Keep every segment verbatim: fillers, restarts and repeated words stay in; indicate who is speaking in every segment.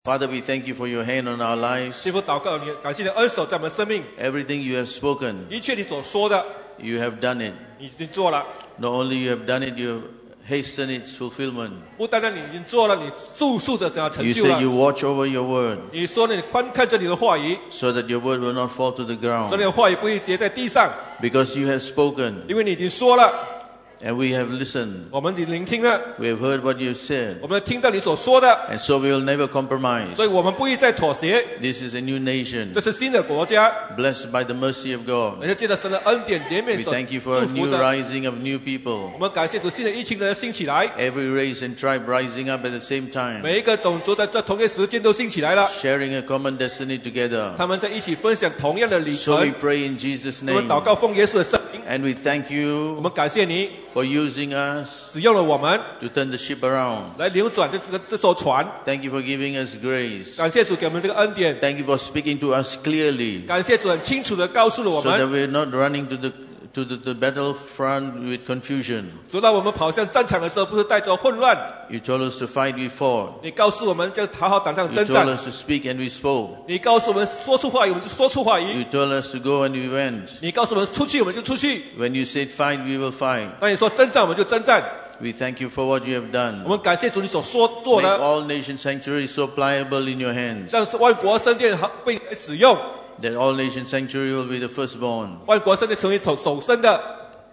Speaker 1: Father, we thank you for your hand on our lives.
Speaker 2: 天父祷告你，感谢你的恩手在我们的生命，
Speaker 1: Everything you have spoken,
Speaker 2: 一切你所说的，
Speaker 1: you have done it.
Speaker 2: 你已经做了。
Speaker 1: Not only you have done it, you have hastened its fulfillment.
Speaker 2: 不单单你已经做了，你速速的想要成
Speaker 1: You
Speaker 2: 就
Speaker 1: said
Speaker 2: 了。
Speaker 1: you watch over your word
Speaker 2: 你说你观看着你的话语，
Speaker 1: so that your word will not fall to the
Speaker 2: 所以
Speaker 1: ground.
Speaker 2: 你的话语不会跌在地上，
Speaker 1: Because you have spoken
Speaker 2: 因为你已经说了，
Speaker 1: and we have listened.
Speaker 2: 我们已经聆听了，
Speaker 1: We have heard what you said.
Speaker 2: 我们听到你所说的，
Speaker 1: And so we will never compromise.
Speaker 2: 所以我们不会再妥协。
Speaker 1: This is a new nation,
Speaker 2: 这是新的国家，
Speaker 1: blessed by the mercy of God.
Speaker 2: 而且借着神的恩典怜悯
Speaker 1: We
Speaker 2: 所
Speaker 1: thank you for a
Speaker 2: 祝福
Speaker 1: new
Speaker 2: 的。
Speaker 1: rising of new people.
Speaker 2: 我们感谢主，新的一群人兴起来，
Speaker 1: Every race and tribe rising up at the same time,
Speaker 2: 每一个种族在这同一时间都兴起来了，
Speaker 1: sharing a common destiny together.
Speaker 2: 他们在一起分享同样的里
Speaker 1: So we
Speaker 2: 程。
Speaker 1: pray in Jesus'
Speaker 2: 我们
Speaker 1: name.
Speaker 2: 祷告奉耶稣的圣名，
Speaker 1: And we thank
Speaker 2: 我
Speaker 1: you
Speaker 2: 们感谢你
Speaker 1: for using us
Speaker 2: 使用了我们
Speaker 1: to turn the ship around.
Speaker 2: 来扭转这这个这艘船。
Speaker 1: Thank you for giving us grace.
Speaker 2: 感谢主给我们这个恩典，
Speaker 1: Thank you for speaking to us clearly
Speaker 2: 感谢主很清楚的告诉了我
Speaker 1: so that
Speaker 2: 们，
Speaker 1: we're not running to the to the, the battlefront with confusion.
Speaker 2: 直到我们跑向战场的时候，不是带着混乱。
Speaker 1: You told us to fight, we fought.
Speaker 2: 你告诉我们就好好打仗
Speaker 1: You
Speaker 2: 征
Speaker 1: told
Speaker 2: 战，
Speaker 1: us to speak and we spoke.
Speaker 2: 你告诉我们说出话语，我们就说出话语；
Speaker 1: You told us to go and we went.
Speaker 2: 你告诉我们出去，我们就出去；
Speaker 1: When you said fight, we will fight.
Speaker 2: 那你说征战，我们就征战。
Speaker 1: We thank you for what you have
Speaker 2: 我
Speaker 1: done.
Speaker 2: 们感谢主你所说做
Speaker 1: Make
Speaker 2: 的，
Speaker 1: all nation sanctuary so pliable in your hands
Speaker 2: 让万国圣殿好被你使用，
Speaker 1: that all nation sanctuary will be the firstborn
Speaker 2: 万国圣殿成为首首生的，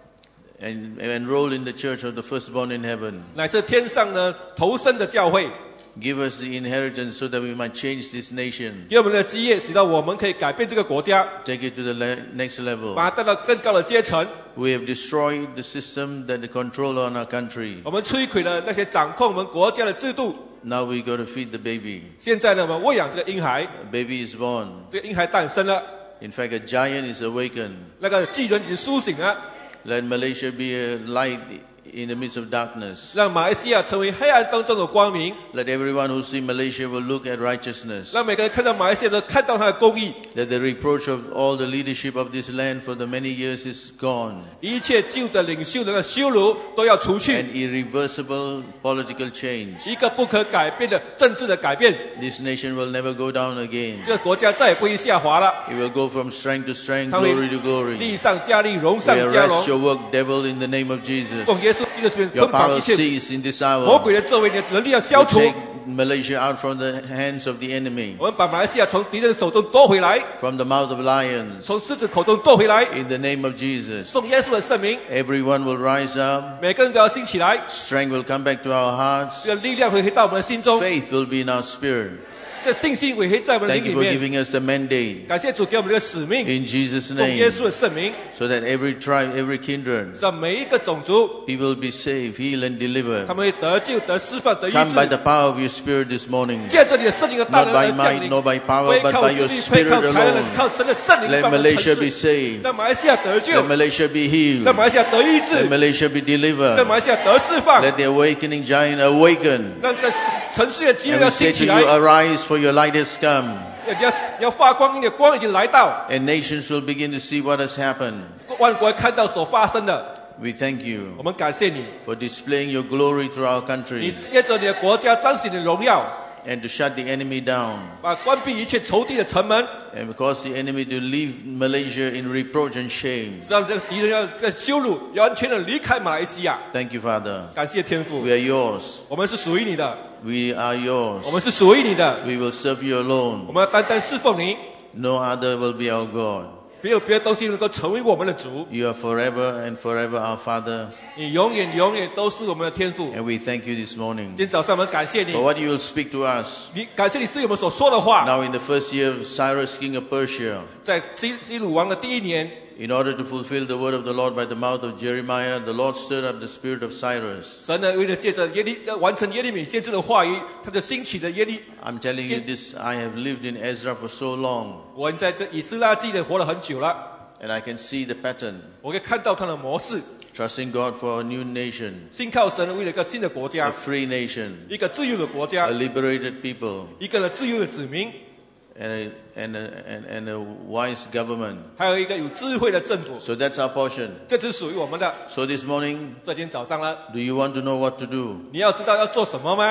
Speaker 1: and enroll in the church of the firstborn in heaven.
Speaker 2: 乃是天上的头生的教会，
Speaker 1: Give us the inheritance so that we might change this nation.
Speaker 2: 给我们的基业，使到我们可以改变这个国家，
Speaker 1: Take it to the le- next level.
Speaker 2: 把它带到更高的阶层。
Speaker 1: We have destroyed the system that control on our country.
Speaker 2: 我们摧毁了那些掌控我们国家的制度。
Speaker 1: Now we got to feed the baby.
Speaker 2: 现在呢，我们喂养这个婴孩，
Speaker 1: A baby is born.
Speaker 2: 这个婴孩诞生了，
Speaker 1: In fact, a giant is awakened.
Speaker 2: 那个巨人已经苏醒了，
Speaker 1: Let Malaysia be a light in the midst of darkness.
Speaker 2: 让马来西亚成为黑暗当中的光明，
Speaker 1: Let everyone who see Malaysia will look at righteousness.
Speaker 2: 让每个人看到马来西亚的看到他的公义，
Speaker 1: That the reproach of all the leadership of this land for the many years is gone.
Speaker 2: 一切旧的领袖的那个羞辱都要除去，
Speaker 1: An irreversible political change.
Speaker 2: 一个不可改变的政治的改变，
Speaker 1: This nation will never go down again.
Speaker 2: 这个国家再也不会下滑了，
Speaker 1: It will go from strength to strength,
Speaker 2: 它会
Speaker 1: glory to glory.
Speaker 2: 力上加力，荣
Speaker 1: We
Speaker 2: 上加
Speaker 1: arrest
Speaker 2: 荣。
Speaker 1: your work, devil, in the name of Jesus.
Speaker 2: 奉耶稣基督的名
Speaker 1: Your
Speaker 2: 捆绑
Speaker 1: power
Speaker 2: 一切
Speaker 1: cease in this
Speaker 2: 魔
Speaker 1: hour.
Speaker 2: 鬼的作为，你的能力要消
Speaker 1: We
Speaker 2: 除。
Speaker 1: take Malaysia out from the hands of the enemy,
Speaker 2: 我们把马来西亚从敌人手中夺回来，
Speaker 1: from the mouth of lions.
Speaker 2: 从狮子口中夺回来。
Speaker 1: In the name of Jesus.
Speaker 2: 奉耶稣的圣名，
Speaker 1: Everyone will rise up.
Speaker 2: 每个人都要兴起来，
Speaker 1: Strength will come back to our hearts.
Speaker 2: 这个力量会回到我们的心中，
Speaker 1: Faith will be in our spirit.
Speaker 2: 这信心会回在我们的
Speaker 1: Thank
Speaker 2: 灵
Speaker 1: you
Speaker 2: 里
Speaker 1: for
Speaker 2: 面。
Speaker 1: giving us the mandate.
Speaker 2: 感谢主给我们这个使命，
Speaker 1: In Jesus'
Speaker 2: 奉耶
Speaker 1: name.
Speaker 2: 稣的圣名，
Speaker 1: So that every tribe, every kindred,
Speaker 2: 让每一个种族，
Speaker 1: people will be saved, healed, and
Speaker 2: 他
Speaker 1: delivered.
Speaker 2: 们会得救、得释放、得医
Speaker 1: Come by
Speaker 2: 治。
Speaker 1: the power of your spirit this morning.
Speaker 2: 借着你的圣灵的大
Speaker 1: Not
Speaker 2: 能而
Speaker 1: by
Speaker 2: 降
Speaker 1: might,
Speaker 2: 临，
Speaker 1: not by
Speaker 2: 不
Speaker 1: power,
Speaker 2: 会
Speaker 1: but
Speaker 2: 靠
Speaker 1: by
Speaker 2: 实
Speaker 1: your
Speaker 2: 力，不会
Speaker 1: spirit
Speaker 2: 靠才能，
Speaker 1: alone.
Speaker 2: 是靠神的圣灵
Speaker 1: Let
Speaker 2: 帮我们成
Speaker 1: Malaysia be
Speaker 2: 事。
Speaker 1: saved.
Speaker 2: 让马来西亚得救，
Speaker 1: Let Malaysia be healed.
Speaker 2: 让马来西亚得医
Speaker 1: Let
Speaker 2: 治，
Speaker 1: Malaysia be
Speaker 2: 让
Speaker 1: delivered.
Speaker 2: 马来西亚得释放，
Speaker 1: Let the awakening giant awaken.
Speaker 2: 让这个城市的基督
Speaker 1: And
Speaker 2: 要
Speaker 1: we
Speaker 2: 兴
Speaker 1: say
Speaker 2: 起
Speaker 1: to
Speaker 2: 来。
Speaker 1: you, arise, for your light has come.
Speaker 2: 你要你要发光，你的光已经来到，
Speaker 1: And nations will begin to see what has happened.
Speaker 2: 万国看到所发生的。
Speaker 1: We thank you
Speaker 2: 我们感谢你，
Speaker 1: for displaying your glory through our
Speaker 2: 你
Speaker 1: country
Speaker 2: 借着你的国家彰显你的荣耀，
Speaker 1: and to shut the enemy down
Speaker 2: 把关闭一切仇敌的城门，
Speaker 1: and cause the enemy to leave Malaysia in reproach and shame.
Speaker 2: 让这个敌人要这个羞辱，完全的离开马来西亚。
Speaker 1: Thank you, Father.
Speaker 2: 感谢天父
Speaker 1: We，are yours.
Speaker 2: 我们是属于你的，
Speaker 1: We are
Speaker 2: 我
Speaker 1: yours.
Speaker 2: 们是属于你的，
Speaker 1: We will serve you
Speaker 2: 我
Speaker 1: alone.
Speaker 2: 们要单单侍奉你，
Speaker 1: No other will be our God.
Speaker 2: 没有别的东西能够成为我们的主，
Speaker 1: You are forever and forever our Father.
Speaker 2: 你永远永远都是我们的天父。
Speaker 1: And we thank you this
Speaker 2: 今
Speaker 1: morning
Speaker 2: 天早上我们感谢你
Speaker 1: for，what you will speak to us.
Speaker 2: 你感谢你对我们所说的话。
Speaker 1: Now in the first year of Cyrus, king of Persia,
Speaker 2: 在基基鲁王的第一年，
Speaker 1: in order to fulfill the word of the Lord by the mouth of Jeremiah, the Lord stirred up the spirit of Cyrus.
Speaker 2: 神呢为了借着耶利要完成耶利米先知的话语，他就兴起的耶利。
Speaker 1: I'm telling you this, I have lived in Ezra for so long,
Speaker 2: 我在这以斯拉记里活了很久了，
Speaker 1: and I can see the pattern.
Speaker 2: 我可以看到他的模式。
Speaker 1: Trusting God for a new nation,
Speaker 2: 信靠神为了一个新的国
Speaker 1: a
Speaker 2: 家，
Speaker 1: free nation,
Speaker 2: 一个自由的国
Speaker 1: a
Speaker 2: 家，
Speaker 1: liberated people,
Speaker 2: 一个呢自由的子民，
Speaker 1: and a, and a, and, and a wise government.
Speaker 2: 还有一个有智慧的政府。
Speaker 1: So that's our portion.
Speaker 2: 这只属于我们的。
Speaker 1: So this morning,
Speaker 2: 这今天早上呢，
Speaker 1: do you want to know what to do?
Speaker 2: 你要知道要做什么吗？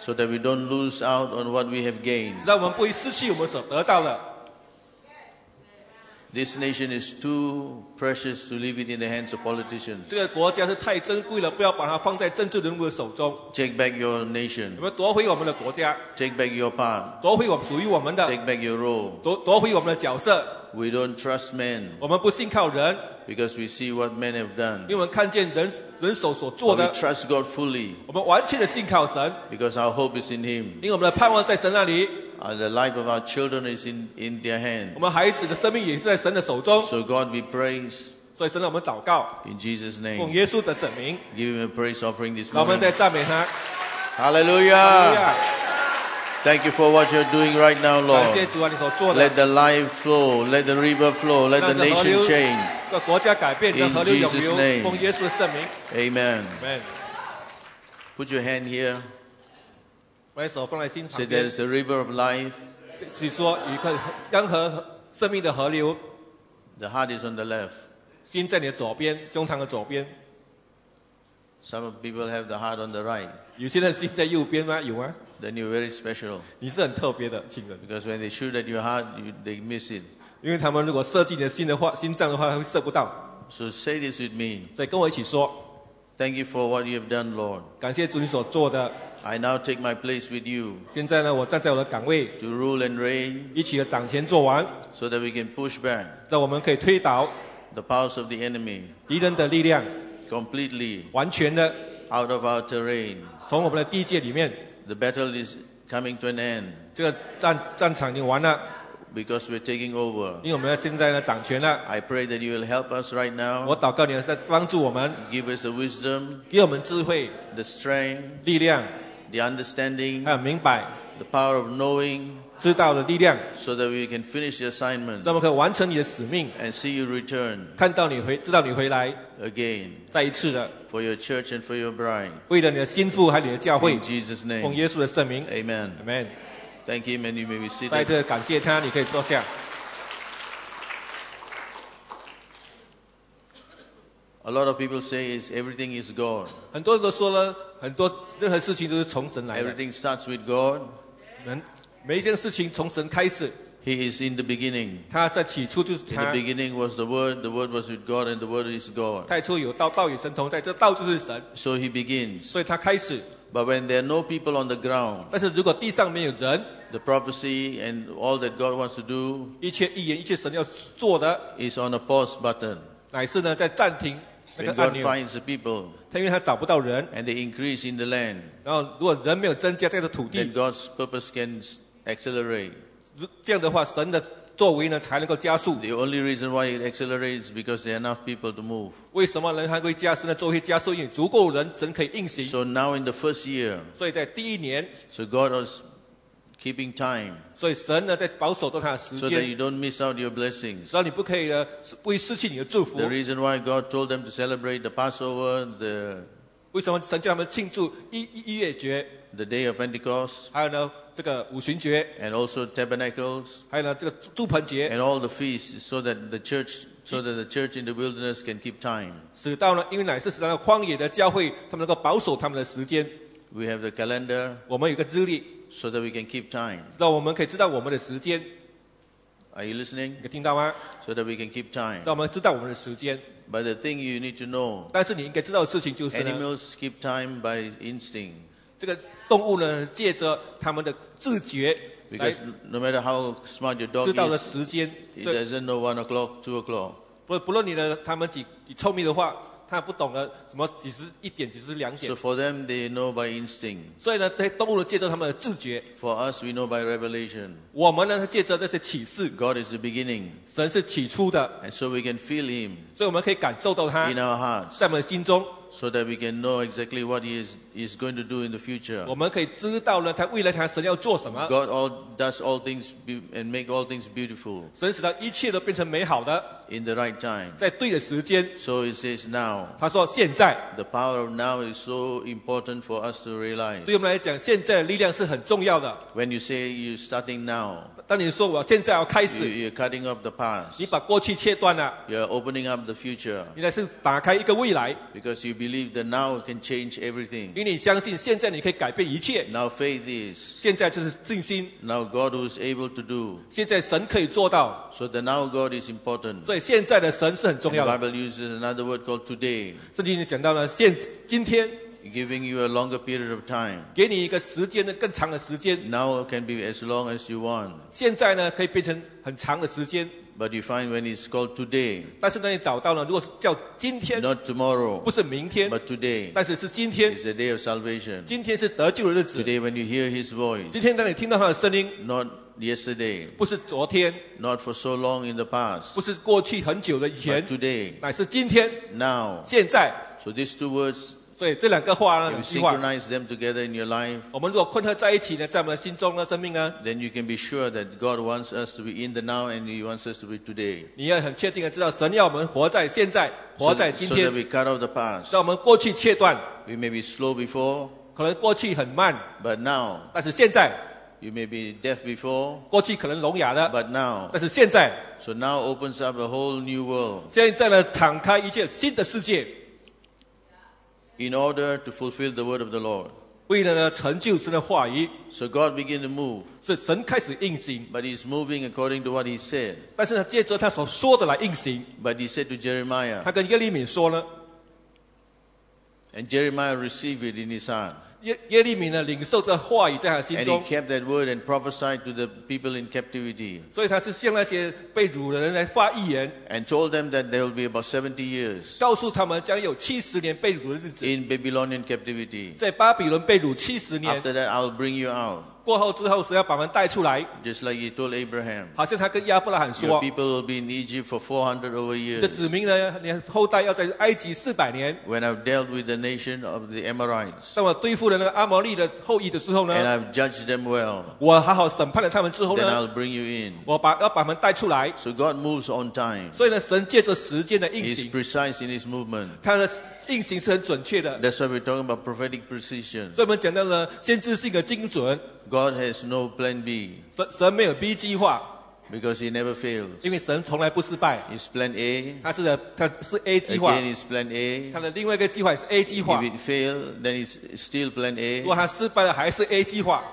Speaker 1: so that we don't lose out on what we have gained.
Speaker 2: 使到我们不会失去我们所得到的。
Speaker 1: This nation is too precious to leave it in the hands of politicians.
Speaker 2: 这个国家是太珍贵了，不要把它放在政治人物的手中。
Speaker 1: Take back your nation.
Speaker 2: 我们夺回我们的国家，
Speaker 1: Take back your part.
Speaker 2: 夺回我们属于我们的，
Speaker 1: Take back your role.
Speaker 2: 夺夺回我们的角色。
Speaker 1: We don't trust men
Speaker 2: 我们不信靠人，
Speaker 1: because we see what men have done.
Speaker 2: 因为我们看见人人手所做
Speaker 1: But we
Speaker 2: 的，
Speaker 1: trust God fully
Speaker 2: 我们完全的信靠神，
Speaker 1: because our hope is in Him.
Speaker 2: 因为我们的盼望在神那里，
Speaker 1: Uh, the life of our children is in, in their
Speaker 2: 我
Speaker 1: hand.
Speaker 2: 们孩子的生命也是在神的手中。
Speaker 1: So God we praise
Speaker 2: 所以神让我们祷告，
Speaker 1: in Jesus'
Speaker 2: 奉
Speaker 1: name.
Speaker 2: 耶稣的圣名，
Speaker 1: Give Him a praise offering this
Speaker 2: 让我们
Speaker 1: morning.
Speaker 2: 再赞美他。
Speaker 1: Hallelujah. Thank you for what you're doing right now,
Speaker 2: 感谢
Speaker 1: Lord.
Speaker 2: 主啊，你所做的，
Speaker 1: Let the life flow. Let the river flow. Let the
Speaker 2: 让这河
Speaker 1: nation
Speaker 2: 流，
Speaker 1: change.
Speaker 2: 这国家改变，这
Speaker 1: In
Speaker 2: 河流涌
Speaker 1: Jesus'
Speaker 2: 流，
Speaker 1: name.
Speaker 2: 奉耶稣的圣名。
Speaker 1: Amen.
Speaker 2: Amen。
Speaker 1: Put your hand here.
Speaker 2: 把手放在心旁
Speaker 1: Say there
Speaker 2: 边，
Speaker 1: is a river of life.
Speaker 2: 是说有一个江河生命的河流，
Speaker 1: The heart is on the left.
Speaker 2: 心在你的左边，胸膛的左边。
Speaker 1: Some of people have the heart on the right.
Speaker 2: 有些人心在右边吗？有吗？
Speaker 1: Then you're very special
Speaker 2: 你是很特别的亲人，
Speaker 1: because when they shoot at your heart, you, they miss it.
Speaker 2: 因为他们如果射进你的心的话，心脏的话，他会射不到。
Speaker 1: So say this with me.
Speaker 2: 所以跟我一起说，
Speaker 1: Thank you for what you have done, Lord.
Speaker 2: 感谢主你所做的。
Speaker 1: I now take my place with you
Speaker 2: 现在呢，我站在我的岗位，
Speaker 1: to rule and reign
Speaker 2: 一起的掌权做完，
Speaker 1: so that we can push back
Speaker 2: 让我们可以推倒
Speaker 1: the powers of the enemy
Speaker 2: 敌人的力量，
Speaker 1: completely
Speaker 2: 完全的
Speaker 1: out of our terrain.
Speaker 2: 从我们的地界里面，
Speaker 1: The battle is coming to an end
Speaker 2: 这个战战场已经完了，
Speaker 1: because we're taking over.
Speaker 2: 因为我们现在呢掌权了。
Speaker 1: I pray that you will help us right
Speaker 2: 我
Speaker 1: now.
Speaker 2: 祷告你在帮助我们，
Speaker 1: Give us the wisdom,
Speaker 2: 给我们智慧、
Speaker 1: the strength,
Speaker 2: 力量，
Speaker 1: the understanding,
Speaker 2: 还有明白、
Speaker 1: the power of knowing
Speaker 2: 知道的力量，
Speaker 1: so that we can finish the assignment
Speaker 2: 让我们可以完成你的使命，
Speaker 1: and see you return
Speaker 2: 看到你回，知道你回来，
Speaker 1: again
Speaker 2: 再一次的
Speaker 1: for your church and for your bride.
Speaker 2: 为了你的心腹还有你的教会
Speaker 1: In，Jesus'
Speaker 2: 奉
Speaker 1: name.
Speaker 2: 耶稣的圣名
Speaker 1: Amen.
Speaker 2: ，Amen。
Speaker 1: Thank Him and you may be
Speaker 2: 再
Speaker 1: seated.
Speaker 2: 次感谢他，你可以坐下。
Speaker 1: A lot of people say is everything is God.
Speaker 2: 很多人都说了，很多任何事情都是从神来的，
Speaker 1: Everything starts with God.
Speaker 2: 每每一件事情从神开始，
Speaker 1: He is in the beginning.
Speaker 2: 他在起初就是
Speaker 1: In the
Speaker 2: 他，
Speaker 1: beginning was the Word, the Word was with God, and the Word is God.
Speaker 2: 太初有道，道与神同在，这道就是神，
Speaker 1: So He begins.
Speaker 2: 所以他开始。
Speaker 1: But when there are no people on the ground,
Speaker 2: 但是如果地上没有人，
Speaker 1: the prophecy and all that God wants to do
Speaker 2: 一切预言、一切神要做的，
Speaker 1: is on a pause button.
Speaker 2: 乃是呢在暂停那
Speaker 1: When
Speaker 2: 个按
Speaker 1: God
Speaker 2: 钮。
Speaker 1: finds the people
Speaker 2: 他因为他找不到人，
Speaker 1: and they increase in the land,
Speaker 2: 然后如果人没有增加这个土
Speaker 1: then
Speaker 2: 地，
Speaker 1: God's purpose can s- accelerate.
Speaker 2: 这样的话，神的作为呢才能够加速。
Speaker 1: The only reason why it accelerates is because there are enough people to move.
Speaker 2: 为什么人还会加深的作为加速？因为足够人，神可以运行。
Speaker 1: So now in the first year,
Speaker 2: 所以在第一年，
Speaker 1: so God was keeping time
Speaker 2: 所以神呢在保守着他的时
Speaker 1: so that
Speaker 2: 间，
Speaker 1: you don't miss out your blessings.
Speaker 2: 只要你不可以呢，不会失去你的祝福
Speaker 1: The。reason why God told them to celebrate the Passover, the
Speaker 2: 为什么神叫他们庆祝一一一月节，
Speaker 1: the day of Pentecost,
Speaker 2: 还有呢这个五旬节，
Speaker 1: and also tabernacles,
Speaker 2: 还有呢这个住棚节，
Speaker 1: and all the feasts, so that the church, so that the church in the wilderness can keep time.
Speaker 2: 使到呢，因为乃是使到荒野的教会，他们能够保守他们的时间。
Speaker 1: We have the calendar
Speaker 2: 我们有个日历，
Speaker 1: so that we can keep time.
Speaker 2: 知道我们可以知道我们的时间，
Speaker 1: Are you listening?
Speaker 2: 有听到吗？
Speaker 1: So that we can keep time.
Speaker 2: 让我们知道我们的时间。
Speaker 1: But the thing you need to know,
Speaker 2: 但是你应该知道的事情就是呢，
Speaker 1: animals keep time by instinct.
Speaker 2: 这个动物呢，借着他们的自觉来
Speaker 1: Because no matter how smart your dog
Speaker 2: 知道了
Speaker 1: is,
Speaker 2: 时间。
Speaker 1: it
Speaker 2: 所以
Speaker 1: doesn't know one o'clock, two o'clock.
Speaker 2: 不不论你的他们几几聪明的话，他不懂得什么几时一点，几时两点
Speaker 1: So。for them, they know by instinct.
Speaker 2: 所以呢，这些动物呢，借着他们的自觉；
Speaker 1: For us, we know by revelation.
Speaker 2: 我们呢，借着这些启示，
Speaker 1: God is the beginning.
Speaker 2: 神是起初的，
Speaker 1: And so we can feel Him
Speaker 2: 所以我们可以感受到他
Speaker 1: in our hearts
Speaker 2: 在我们的心中，
Speaker 1: so that we can know exactly what He is, is going to do in the future.
Speaker 2: 我们可以知道呢，他未来他神要做什么。
Speaker 1: God all, does all things be, and make all things beautiful
Speaker 2: 神使到一切都变成美好的，
Speaker 1: in the right time.
Speaker 2: 在对的时间。
Speaker 1: So it says now.
Speaker 2: 他说：“现在
Speaker 1: The power of now is so important for us to realize.
Speaker 2: 对我们来讲，现在的力量是很重要的。
Speaker 1: When you say you're starting now,
Speaker 2: 当你说我现在要开
Speaker 1: you,
Speaker 2: 始，
Speaker 1: you're cutting off the past.
Speaker 2: 你把过去切断了，
Speaker 1: You're opening up the future
Speaker 2: 你乃是打开一个未来，
Speaker 1: because you believe that now can change everything.
Speaker 2: 因为你相信现在你可以改变一切，
Speaker 1: Now faith is.
Speaker 2: 现在就是信心，
Speaker 1: Now God who is able to do.
Speaker 2: 现在神可以做到，
Speaker 1: So the now God is important.
Speaker 2: 所以现在的神是很重
Speaker 1: And
Speaker 2: 要
Speaker 1: the
Speaker 2: 的。
Speaker 1: Bible uses another word called today,
Speaker 2: 圣经里讲到了现今天
Speaker 1: giving you a longer period of time.
Speaker 2: 给你一个时间的更长的时间，
Speaker 1: Now can be as long as you want.
Speaker 2: 现在呢可以变成很长的时间，
Speaker 1: But you find when it's called today,
Speaker 2: 但是呢你找到了，如果是叫今天，
Speaker 1: not tomorrow,
Speaker 2: 不是明天，
Speaker 1: but today,
Speaker 2: 但是是今天，
Speaker 1: is the day of salvation.
Speaker 2: 今天是得救的日子。
Speaker 1: Today when you hear His
Speaker 2: 今
Speaker 1: voice,
Speaker 2: 天当你听到他的声音，
Speaker 1: not yesterday,
Speaker 2: 不是昨天，
Speaker 1: not for so long in the past,
Speaker 2: 不是过去很久的以
Speaker 1: but
Speaker 2: 前，
Speaker 1: today,
Speaker 2: 乃是今天，
Speaker 1: now.
Speaker 2: 现在。
Speaker 1: So these two words,
Speaker 2: 所以这两个话呢，
Speaker 1: if
Speaker 2: 两
Speaker 1: you
Speaker 2: 句话，
Speaker 1: synchronize them together in your life,
Speaker 2: 我们如果混合在一起呢，在我们的心中呢，生命呢，
Speaker 1: then you can be sure that God wants us to be in the now and He wants us to be today.
Speaker 2: 你要很确定的知道，神要我们活在现在，
Speaker 1: So,
Speaker 2: 活在今
Speaker 1: so
Speaker 2: 天
Speaker 1: that，we cut off the past.
Speaker 2: 让我们过去切断，
Speaker 1: We may be slow before,
Speaker 2: 可能过去很慢，
Speaker 1: but now.
Speaker 2: 但是现在
Speaker 1: You may be deaf before,
Speaker 2: 过去可能聋哑的，
Speaker 1: but now.
Speaker 2: 但是现在
Speaker 1: So now opens up a whole new world
Speaker 2: 现在呢，敞开一切新的世界，
Speaker 1: in order to fulfill the word of the Lord.
Speaker 2: 为了呢成就神的话语，
Speaker 1: So God began to move,
Speaker 2: 是神开始运行，
Speaker 1: but He's moving according to what He said.
Speaker 2: 但是呢，借着他所说的来运行。
Speaker 1: But He said to Jeremiah,
Speaker 2: 他跟耶利米说呢，
Speaker 1: and Jeremiah received it in his heart.
Speaker 2: 耶耶利米呢领受这话语在他心
Speaker 1: And
Speaker 2: 中
Speaker 1: he，kept that word and prophesied to the people in captivity
Speaker 2: 所以他是向那些被掳的人来发预言，
Speaker 1: and told them that there will be about seventy years
Speaker 2: 告诉他们将有七十年被掳的日子，
Speaker 1: in Babylonian captivity.
Speaker 2: 在巴比伦被掳七十年
Speaker 1: After that, I'll bring you out.
Speaker 2: 过后之后，神要把他们带出来，
Speaker 1: Just like He told Abraham.
Speaker 2: 好像他跟亚伯拉罕
Speaker 1: Your
Speaker 2: 说，
Speaker 1: people will be in Egypt for four hundred over
Speaker 2: 你的
Speaker 1: years.
Speaker 2: 子民呢，你的后代要在埃及四百年。
Speaker 1: When I've dealt with the nation of the Amorites
Speaker 2: 当我对付了那个阿摩利的后裔的时候
Speaker 1: and
Speaker 2: 呢，
Speaker 1: I've judged them well,
Speaker 2: 我好好审判了他们之后
Speaker 1: then
Speaker 2: 呢，
Speaker 1: I'll bring you in.
Speaker 2: 我把要把他们带出来。
Speaker 1: So God moves on time.
Speaker 2: 所以呢，神借着时间的运
Speaker 1: He's
Speaker 2: 行，
Speaker 1: precise in His movement.
Speaker 2: 他的运行是很准确的。
Speaker 1: That's why we're talking about prophetic precision.
Speaker 2: 所以我们讲到了先知性的精准，
Speaker 1: God has no plan B
Speaker 2: 神神没有 B 计划，
Speaker 1: because He never fails.
Speaker 2: 因为神从来不失败，
Speaker 1: His plan A,
Speaker 2: 他是的，他是 A 计划，
Speaker 1: again His plan A.
Speaker 2: 他的另外一个计划也是 A 计划
Speaker 1: If。it fails, then it's still plan
Speaker 2: 如果
Speaker 1: A.
Speaker 2: 他失败了，还是 A 计划。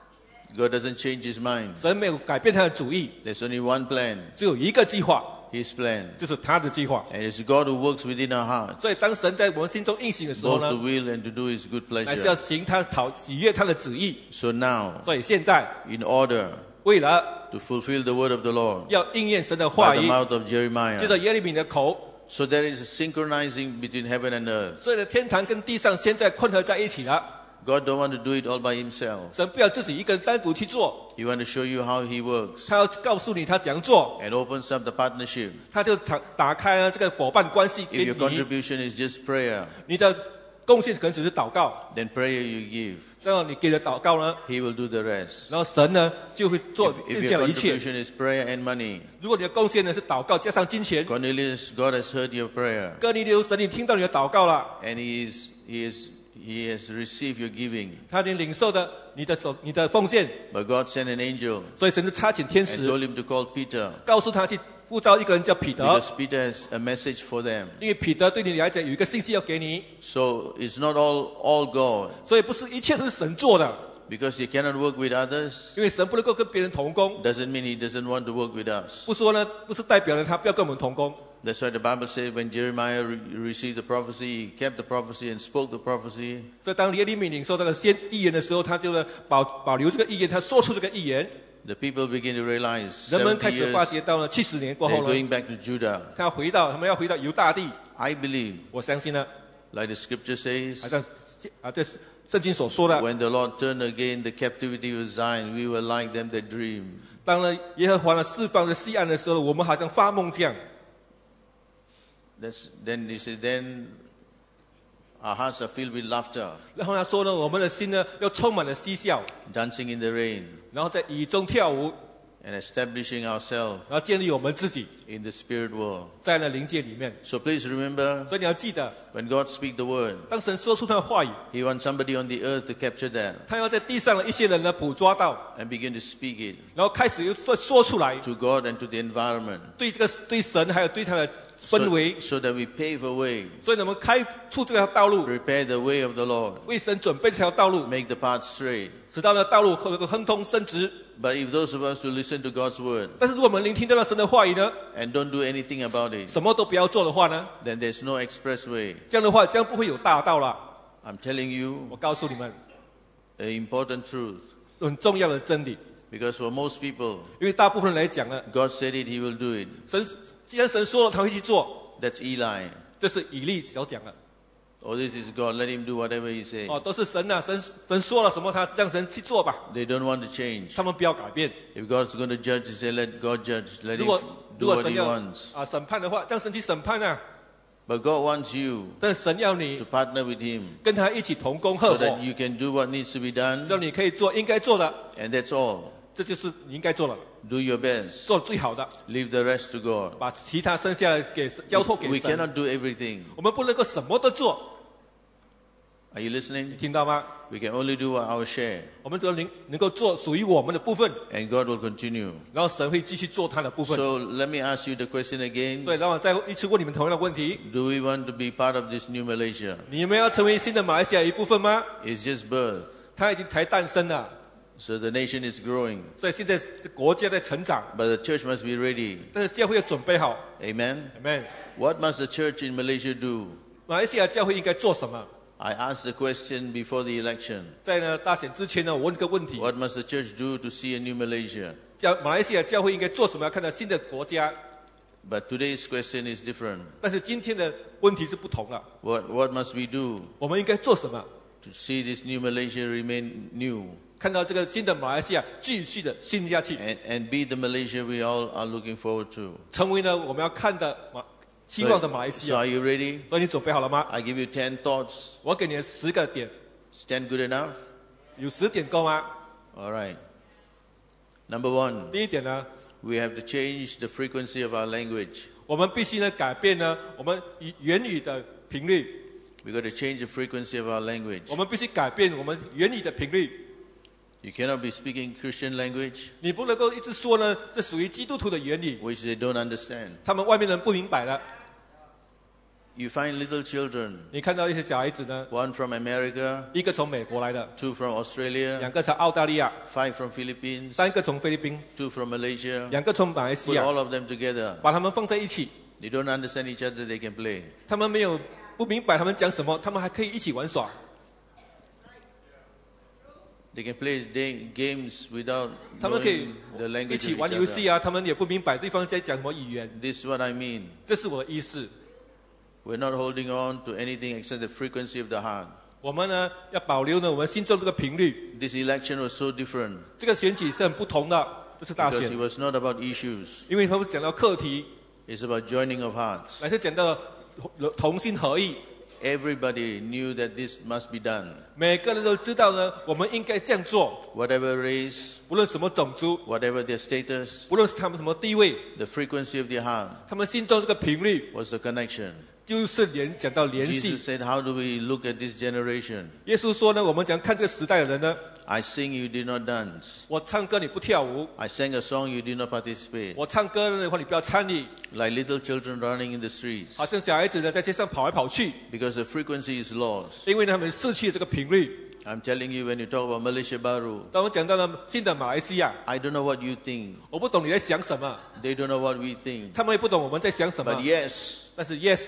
Speaker 1: God doesn't change His mind.
Speaker 2: 神没有改变他的主意，
Speaker 1: There's only one plan,
Speaker 2: 只有一个计划，
Speaker 1: His plan.
Speaker 2: 就是他的计划。
Speaker 1: And it's God who works within our hearts,
Speaker 2: 所以当神在我们心中运行的时候
Speaker 1: both to
Speaker 2: 呢，
Speaker 1: will and to do His good
Speaker 2: 乃是要
Speaker 1: pleasure.
Speaker 2: 行他讨喜悦他的旨意。
Speaker 1: So now,
Speaker 2: 所以现在
Speaker 1: in order
Speaker 2: 为了
Speaker 1: to fulfill the word of the Lord
Speaker 2: 要应验神的话
Speaker 1: by the
Speaker 2: 语，
Speaker 1: mouth of
Speaker 2: 借着
Speaker 1: Jeremiah,
Speaker 2: 耶利米的口，
Speaker 1: so there is a synchronizing between heaven and earth.
Speaker 2: 所以呢，天堂跟地上现在混合在一起了。
Speaker 1: God don't want to do it all by Himself.
Speaker 2: 神不要自己一个人单独去做，
Speaker 1: He want to show you how He works
Speaker 2: 他要告诉你他怎样做，
Speaker 1: and opens up the partnership.
Speaker 2: 他就打打开了这个伙伴关系
Speaker 1: If
Speaker 2: 给
Speaker 1: your
Speaker 2: 你。
Speaker 1: contribution is just prayer,
Speaker 2: 你的贡献可能只是祷告，
Speaker 1: then prayer you give.
Speaker 2: 然后你给了祷告呢，
Speaker 1: He will do the rest.
Speaker 2: 然后神呢就会做
Speaker 1: If,
Speaker 2: 剩
Speaker 1: if
Speaker 2: 下
Speaker 1: your
Speaker 2: 的一切。
Speaker 1: contribution is prayer and money,
Speaker 2: 如果你的贡献呢是祷告加上金钱，
Speaker 1: Cornelius, God has heard your prayer,
Speaker 2: 哥尼流神，你听到你的祷告了，
Speaker 1: and He is He is He has received your giving.
Speaker 2: 他已经领受的你的手、你的奉献，
Speaker 1: But God sent an angel
Speaker 2: 所以神就差遣天
Speaker 1: and
Speaker 2: 使
Speaker 1: told him to call Peter
Speaker 2: 告诉他去呼召一个人叫彼得，
Speaker 1: because Peter has a message for them.
Speaker 2: 因为彼得对你来讲有一个信息要给你，
Speaker 1: So it's not all all God
Speaker 2: 所以不是一切都是神做的，
Speaker 1: because He cannot work with others.
Speaker 2: 因为神不能够跟别人同工，
Speaker 1: Doesn't mean He doesn't want to work with us.
Speaker 2: 不说呢，不是代表了他不要跟我们同工。
Speaker 1: That's why the Bible says when Jeremiah re- received the prophecy, he kept the prophecy and spoke the prophecy.
Speaker 2: 所以当耶利米领受这个先预言的时候，他就呢保保留这个预言，他说出这个预言，
Speaker 1: The people begin to realize
Speaker 2: 人们
Speaker 1: seventy
Speaker 2: 开始发觉
Speaker 1: years
Speaker 2: 到了七十年过
Speaker 1: they're
Speaker 2: 后呢，
Speaker 1: going back to Judah.
Speaker 2: 他要回到他们要回到犹大地。
Speaker 1: I believe,
Speaker 2: 我相信呢，
Speaker 1: like the scripture
Speaker 2: 好
Speaker 1: says,
Speaker 2: 像啊这圣经所说的，
Speaker 1: when the Lord turned again the captivity of Zion, we were like them that dream.
Speaker 2: 当了耶和华呢释放了西安的时候，我们好像发梦这样。
Speaker 1: That's, then he says, then our hearts are filled with laughter,
Speaker 2: 然后他说呢，我们的心呢又充满了嬉笑，
Speaker 1: dancing in the rain.
Speaker 2: 然后在雨中跳舞。
Speaker 1: and establishing ourselves
Speaker 2: 然后建立我们自己
Speaker 1: in the spirit world.
Speaker 2: 在那灵界里面。
Speaker 1: So please remember,
Speaker 2: 所以你要记得，
Speaker 1: when God speaks the word,
Speaker 2: 当神说出他的话语，
Speaker 1: He wants somebody on the earth to capture that
Speaker 2: 他要在地上的一些人呢捕捉到，
Speaker 1: and begin to speak it
Speaker 2: 然后开始又说说出来，
Speaker 1: to God and to the environment,
Speaker 2: 对这个对神还有对他的氛围，
Speaker 1: so, so that we pave a way,
Speaker 2: 所以我们开出这条道路，
Speaker 1: prepare the way of the Lord,
Speaker 2: 为神准备这条道路，
Speaker 1: make the path straight.
Speaker 2: 使到呢道路能够亨通伸直。
Speaker 1: But if those of us who listen to God's word
Speaker 2: 但是如果我们聆听到了神的话语呢，
Speaker 1: and don't do anything about it,
Speaker 2: 什么都不要做的话呢，
Speaker 1: then there's no expressway.
Speaker 2: 这样的话，这样不会有大道了。
Speaker 1: I'm telling you
Speaker 2: 我告诉你们，
Speaker 1: an important truth.
Speaker 2: 很重要的真理，
Speaker 1: Because for most people,
Speaker 2: 因为大部分人来讲呢，
Speaker 1: God said it, He will do it.
Speaker 2: 神既然神说了，他会去做，
Speaker 1: That's Eli.
Speaker 2: 这是以利所讲的。
Speaker 1: Oh, this is God. Let Him do whatever He says.
Speaker 2: 哦，都是神呐、啊，神神说了什么，他让神去做吧，
Speaker 1: They don't want to change.
Speaker 2: 他们不要改变。
Speaker 1: If God's going to judge, He say, let God judge. Let
Speaker 2: 如
Speaker 1: Him
Speaker 2: 果
Speaker 1: do
Speaker 2: 如果
Speaker 1: what
Speaker 2: 神
Speaker 1: He
Speaker 2: 要
Speaker 1: wants.
Speaker 2: 啊审判的话，让神去审判啊。
Speaker 1: But God wants you
Speaker 2: 但神要你
Speaker 1: to partner with Him
Speaker 2: 跟他一起同工合
Speaker 1: so
Speaker 2: 伙
Speaker 1: that，you can do what needs to be done.
Speaker 2: 让你可以做应该做的，
Speaker 1: And that's all.
Speaker 2: 这就是你应该做的，
Speaker 1: Do your best.
Speaker 2: 做最好的，
Speaker 1: Leave the rest to God.
Speaker 2: 把其他剩下的给交托给
Speaker 1: We
Speaker 2: 神。
Speaker 1: cannot do everything.
Speaker 2: 我们不能够什么都做，
Speaker 1: Are you listening?
Speaker 2: 听到吗？
Speaker 1: We can only do our share.
Speaker 2: 我们只能能够做属于我们的部分，
Speaker 1: And God will continue.
Speaker 2: 然后神会继续做他的部分。
Speaker 1: So let me ask you the question
Speaker 2: 所
Speaker 1: again.
Speaker 2: 以让我再一次问你们同样的问题：
Speaker 1: Do we want to be part of this new Malaysia?
Speaker 2: 你们要成为新的马来西亚一部分吗？
Speaker 1: It's just birth.
Speaker 2: 它已经才诞生了，
Speaker 1: So the nation is growing.
Speaker 2: 所以现在国家在成长，
Speaker 1: But the church must be ready.
Speaker 2: 但是教会要准备好。
Speaker 1: Amen?
Speaker 2: Amen。
Speaker 1: What must the church in Malaysia do?
Speaker 2: 马来西亚教会应该做什么？
Speaker 1: I asked the question before the election.
Speaker 2: 在呢大选之前呢，我问这个问题：
Speaker 1: What must the church do to see a new Malaysia?
Speaker 2: 教马来西亚教会应该做什么？要看到新的国家。
Speaker 1: But today's question is different.
Speaker 2: 但是今天的问题是不同了，
Speaker 1: What, what must we do
Speaker 2: 我们应该做什么？
Speaker 1: to see this new Malaysia remain new
Speaker 2: 看到这个新的马来西亚继续的新下去，
Speaker 1: and, and be the Malaysia we all are looking forward to?
Speaker 2: 成为呢我们要看的马希望的马来西
Speaker 1: So
Speaker 2: 亚。
Speaker 1: are you ready?
Speaker 2: 所以你准备好了吗？
Speaker 1: I give you ten thoughts.
Speaker 2: 我给你十个点，
Speaker 1: Is ten good enough?
Speaker 2: 有十点够吗？
Speaker 1: All right. Number one,
Speaker 2: 第一点呢，
Speaker 1: we have to change the frequency of our language.
Speaker 2: 我们必须呢改变呢我们语言语的频率，
Speaker 1: We've got to change the frequency of our language.
Speaker 2: 我们必须改变我们言语的频率。
Speaker 1: You cannot be speaking Christian language,
Speaker 2: 你不能够一直说呢，这属于基督徒的言语，
Speaker 1: which they don't understand.
Speaker 2: 他们外面人不明白了。
Speaker 1: You find little children,
Speaker 2: 你看到一些小孩子呢，
Speaker 1: one from America,
Speaker 2: 一个从美国来的，
Speaker 1: two from Australia,
Speaker 2: 两个从澳大利亚，
Speaker 1: five from Philippines,
Speaker 2: 三个从菲律宾，
Speaker 1: two from Malaysia.
Speaker 2: 两个从马来西
Speaker 1: Put
Speaker 2: 亚，
Speaker 1: all of them together.
Speaker 2: 把他们放在一起，
Speaker 1: They don't understand each other, they can play.
Speaker 2: 他们没有不明白他们讲什么，他们还可以一起玩耍，
Speaker 1: They can play day, games without
Speaker 2: 他们可以
Speaker 1: knowing the
Speaker 2: 一
Speaker 1: language
Speaker 2: 起
Speaker 1: of
Speaker 2: 玩
Speaker 1: each
Speaker 2: 游戏
Speaker 1: other.
Speaker 2: 啊，他们也不明白对方在讲什么语言，
Speaker 1: This is what I mean.
Speaker 2: 这是我的意思。
Speaker 1: We're not holding on to anything except the frequency of the heart.
Speaker 2: 我们呢要保留呢我们心中这个频率。
Speaker 1: This election was so different
Speaker 2: 这个选举是很不同的，这是大
Speaker 1: because
Speaker 2: 选
Speaker 1: it，was not about issues.
Speaker 2: 因为他们讲到课题，
Speaker 1: It's about joining of hearts.
Speaker 2: 乃是讲到同心合意，
Speaker 1: Everybody knew that this must be done.
Speaker 2: 每个人都知道呢，我们应该这样做，
Speaker 1: Whatever race,
Speaker 2: 无论什么种族，
Speaker 1: whatever their status,
Speaker 2: 无论是他们什么地位，
Speaker 1: the frequency of their heart
Speaker 2: 他们心中这个频率
Speaker 1: was the connection.
Speaker 2: 就是联讲到联系
Speaker 1: Jesus。said, how do we look at this generation?
Speaker 2: 耶稣说呢，我们讲看这个时代的人呢，
Speaker 1: I sing, you did not dance.
Speaker 2: 我唱歌你不跳舞，
Speaker 1: I sang a song, you did not participate.
Speaker 2: 我唱歌的话你不要参与，
Speaker 1: Like little children running in the streets.
Speaker 2: 好像小孩子呢在街上跑来跑去，
Speaker 1: Because the frequency is lost.
Speaker 2: 因为他们失去了这个频率。
Speaker 1: I'm telling you, when you talk about Malaysia Baru,
Speaker 2: 当我们讲到了新的马来西亚，
Speaker 1: I don't know what you think.
Speaker 2: 我不懂你在想什么，
Speaker 1: They don't know what we think.
Speaker 2: 他们也不懂我们在想什么
Speaker 1: But。yes,
Speaker 2: 但是 yes，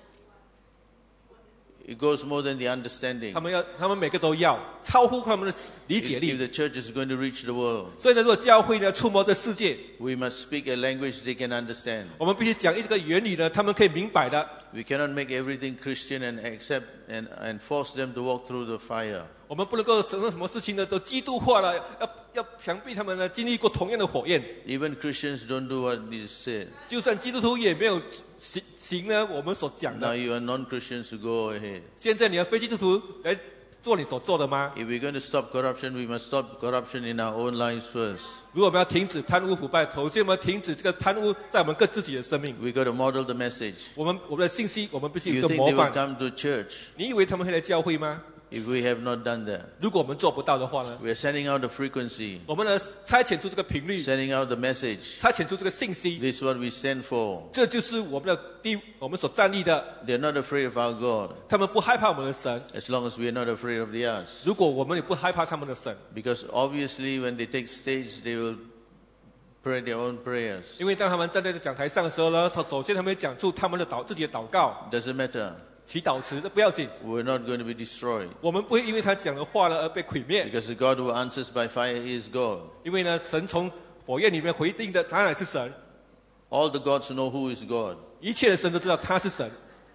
Speaker 1: it goes more than the understanding.
Speaker 2: 他们要，他们每个都要超乎他们的理
Speaker 1: If,
Speaker 2: 解
Speaker 1: if
Speaker 2: 力。
Speaker 1: the church is going to reach the world,
Speaker 2: 所以呢，如果教会呢触摸这世界，
Speaker 1: we must speak a language they can understand.
Speaker 2: 我们必须讲一个原理呢，他们可以明白的。
Speaker 1: We cannot make everything Christian and accept and, and force them to walk through the fire.
Speaker 2: 我们不能够什么什么事情呢都基督化了，要要想必他们呢经历过同样的火焰。
Speaker 1: Even Christians don't do what is said.
Speaker 2: 就算基督徒也没有行行呢我们所讲
Speaker 1: Now
Speaker 2: 的。
Speaker 1: you are non-Christians to go ahead.
Speaker 2: 现在你要非基督徒来做你所做的吗？
Speaker 1: If we're going to stop corruption, we must stop corruption in our own lives first.
Speaker 2: 如果我们要停止贪污腐败，首先我们要停止这个贪污在我们各自己的生命。
Speaker 1: We got to model the message.
Speaker 2: 我们我们的信息，我们必须
Speaker 1: You
Speaker 2: 有
Speaker 1: think
Speaker 2: 模
Speaker 1: they will
Speaker 2: 范。
Speaker 1: come to church
Speaker 2: 你以为他们会来教会吗？
Speaker 1: if we have not done that?
Speaker 2: 如果我们做不到的话呢？
Speaker 1: We are sending out the frequency,
Speaker 2: 我们呢差遣出这个频率，
Speaker 1: sending out the message.
Speaker 2: 差遣出这个信息，
Speaker 1: This is what we stand for.
Speaker 2: 这就是我们的第我们所站立的。
Speaker 1: They're not afraid of our God
Speaker 2: 他们不害怕我们的神，
Speaker 1: as long as we are not afraid of theirs.
Speaker 2: 如果我们也不害怕他们的神，
Speaker 1: Because obviously when they take stage, they will pray their own prayers.
Speaker 2: 因为当他们站在这讲台上的时候呢，他首先他们会讲出他们的祷自己的祷告、
Speaker 1: Doesn't matter.
Speaker 2: 祈祷词，这不要紧，
Speaker 1: We're not going to be destroyed.
Speaker 2: 我们不会因为他讲的话呢而被毁灭，
Speaker 1: Because the God who answers by fire is God.
Speaker 2: 因为呢，神从火焰里面回应的，他乃是神，
Speaker 1: All the gods know who is God.
Speaker 2: 一切的神都知道他是神，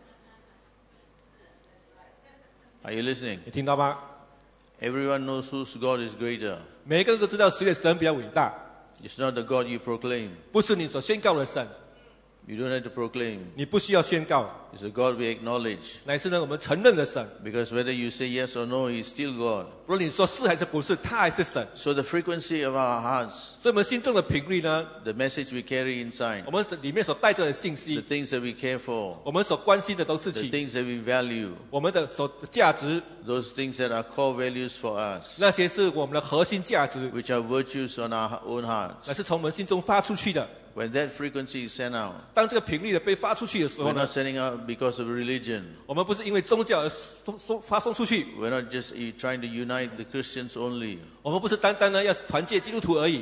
Speaker 1: Are you listening?
Speaker 2: 你听到吗？
Speaker 1: Everyone knows whose God is greater.
Speaker 2: 每一个人都知道谁的神比较伟大，
Speaker 1: It's not the God you proclaim.
Speaker 2: 不是你所宣告的神，
Speaker 1: You don't have to proclaim.
Speaker 2: 你不需要宣告，
Speaker 1: It's a God we acknowledge.
Speaker 2: 乃是呢我们承认的神。
Speaker 1: Because whether you say yes or no, He's still God.
Speaker 2: 无论你说是还是不是，他还是神。
Speaker 1: So the frequency of our hearts,
Speaker 2: 所以我们心中的频率呢，
Speaker 1: the message we carry inside,
Speaker 2: 我们里面所带着的信
Speaker 1: the
Speaker 2: 息，
Speaker 1: things that we care for,
Speaker 2: 我们所关心的都是
Speaker 1: the
Speaker 2: 情，
Speaker 1: things that we value,
Speaker 2: 我们的所价值，
Speaker 1: those things that are core values for us,
Speaker 2: 那些是我们的核心价值，
Speaker 1: which are virtues on our own hearts.
Speaker 2: 那是从我们心中发出去的。
Speaker 1: When that frequency is sent out,
Speaker 2: 当这个频率的被发出去的时候
Speaker 1: we're
Speaker 2: 呢
Speaker 1: not，sending out because of religion.
Speaker 2: 我们不是因为宗教而送送发送出去，
Speaker 1: We're not just uh, trying to unite the Christians only.
Speaker 2: 我们不是单单呢要团结基督徒而已。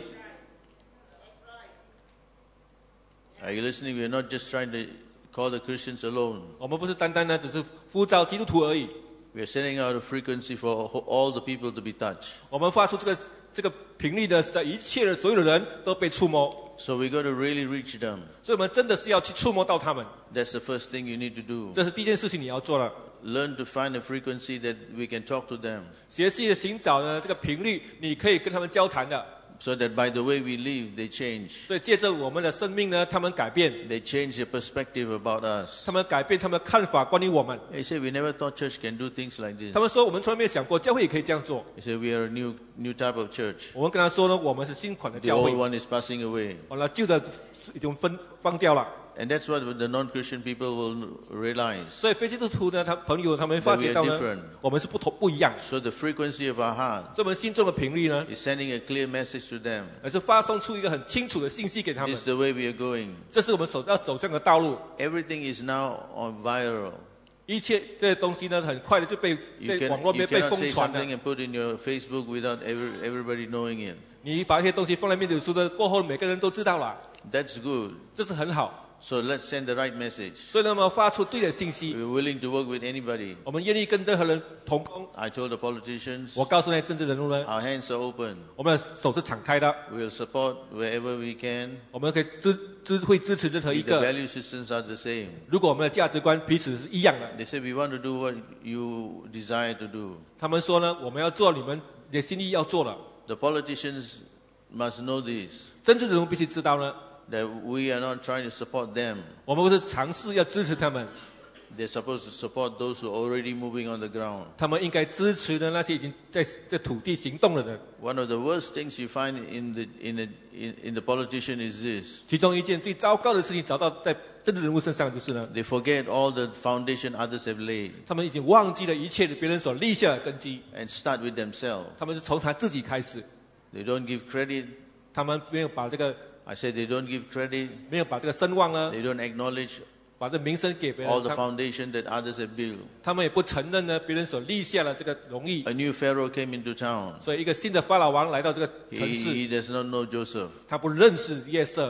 Speaker 1: Are you listening? We're not just trying to call the Christians alone.
Speaker 2: 我们不是单单呢只是呼召基督徒而已，
Speaker 1: We're sending out a frequency for all the people to be touched.
Speaker 2: 我们发出这个这个频率的的一切的所有的人都被触摸，
Speaker 1: So we got to really reach them.
Speaker 2: 所以我们真的是要去触摸到他们，
Speaker 1: That's the first thing you need to do.
Speaker 2: 这是第一件事情你要做的。
Speaker 1: Learn to find a frequency that we can talk to them.
Speaker 2: 学习的寻找呢这个频率，你可以跟他们交谈的。
Speaker 1: So that by the way we live, they change.
Speaker 2: 所以借着我们的生命呢，他们改变，
Speaker 1: They change their perspective about us.
Speaker 2: 他们改变他们的看法关于我们。
Speaker 1: They say, we never thought church can do things like this.
Speaker 2: 他们说我们从来没有想过教会也可以这样做。
Speaker 1: They say, we are a new, new type of church.
Speaker 2: 我们跟他说呢，我们是新款的
Speaker 1: The
Speaker 2: 教
Speaker 1: old
Speaker 2: 会，
Speaker 1: one is passing away.
Speaker 2: 完了旧的已经分放掉了。
Speaker 1: And that's what the non-Christian people will realize.
Speaker 2: 所以非基督徒呢，他朋友他们发觉到
Speaker 1: That we
Speaker 2: 呢
Speaker 1: are different.，
Speaker 2: 我们是不同不一样。
Speaker 1: So the frequency of our heart
Speaker 2: 所以我们心中的频率呢，
Speaker 1: is sending a clear message to them.
Speaker 2: 而是发送出一个很清楚的信息给他们
Speaker 1: This is。the way we are going.
Speaker 2: 这是我们所要走向的道路。
Speaker 1: Everything is now on viral.
Speaker 2: 一切这些东西呢，很快的就被
Speaker 1: You,
Speaker 2: 在
Speaker 1: can,
Speaker 2: 网络里
Speaker 1: you
Speaker 2: 面被
Speaker 1: cannot
Speaker 2: 疯
Speaker 1: say
Speaker 2: 传
Speaker 1: something
Speaker 2: 的。
Speaker 1: and put in your Facebook without every, everybody knowing it.
Speaker 2: 你把这些东西放在面子书的过后，每个人都知道了，
Speaker 1: That's good.
Speaker 2: 这是很好。
Speaker 1: So let's send the right message.
Speaker 2: 所以呢，我们发出对的信息，
Speaker 1: We're willing to work with anybody.
Speaker 2: 我们愿意跟任何人同工。
Speaker 1: I told the politicians,
Speaker 2: 我告诉那些政治人物呢，
Speaker 1: our hands are open.
Speaker 2: 我们的手是敞开的，
Speaker 1: We'll support wherever we can.
Speaker 2: 我们可以支支会支持任何一
Speaker 1: If the
Speaker 2: 个。
Speaker 1: value systems are the same.
Speaker 2: 如果我们的价值观彼此是一样的，
Speaker 1: They say, we want to do what you desire to do.
Speaker 2: 他们说呢，我们要做你们的心意要做的。
Speaker 1: The politicians must know this,
Speaker 2: 政治人物必须知道呢，
Speaker 1: that we are not trying to support them.
Speaker 2: 我们不是尝试要支持他们，
Speaker 1: They're supposed to support those who are already moving on the ground.
Speaker 2: 他们应该支持的那些已经在在土地行动的人。
Speaker 1: One of the worst things you find in the, in the, in, in the politician is this.
Speaker 2: 其中一件最糟糕的事情，找到在政治人物身上就是呢，
Speaker 1: They forget all the foundation others have laid
Speaker 2: 他们已经忘记了一切别人所立下的根基，
Speaker 1: and start with themselves.
Speaker 2: 他们是从他自己开始，
Speaker 1: They don't give credit.
Speaker 2: 他们没有把这个
Speaker 1: I said they don't give credit.
Speaker 2: 没有把这个声望呢，
Speaker 1: They don't acknowledge
Speaker 2: 把这名声给别
Speaker 1: all
Speaker 2: 人，
Speaker 1: the
Speaker 2: 他
Speaker 1: foundation that others have built.
Speaker 2: 他们也不承认呢别人所立下的这个荣誉。
Speaker 1: A new Pharaoh came into town.
Speaker 2: 所以一个新的法老王来到这个
Speaker 1: He,
Speaker 2: 城市，
Speaker 1: he does not know Joseph.
Speaker 2: 他不认识约瑟，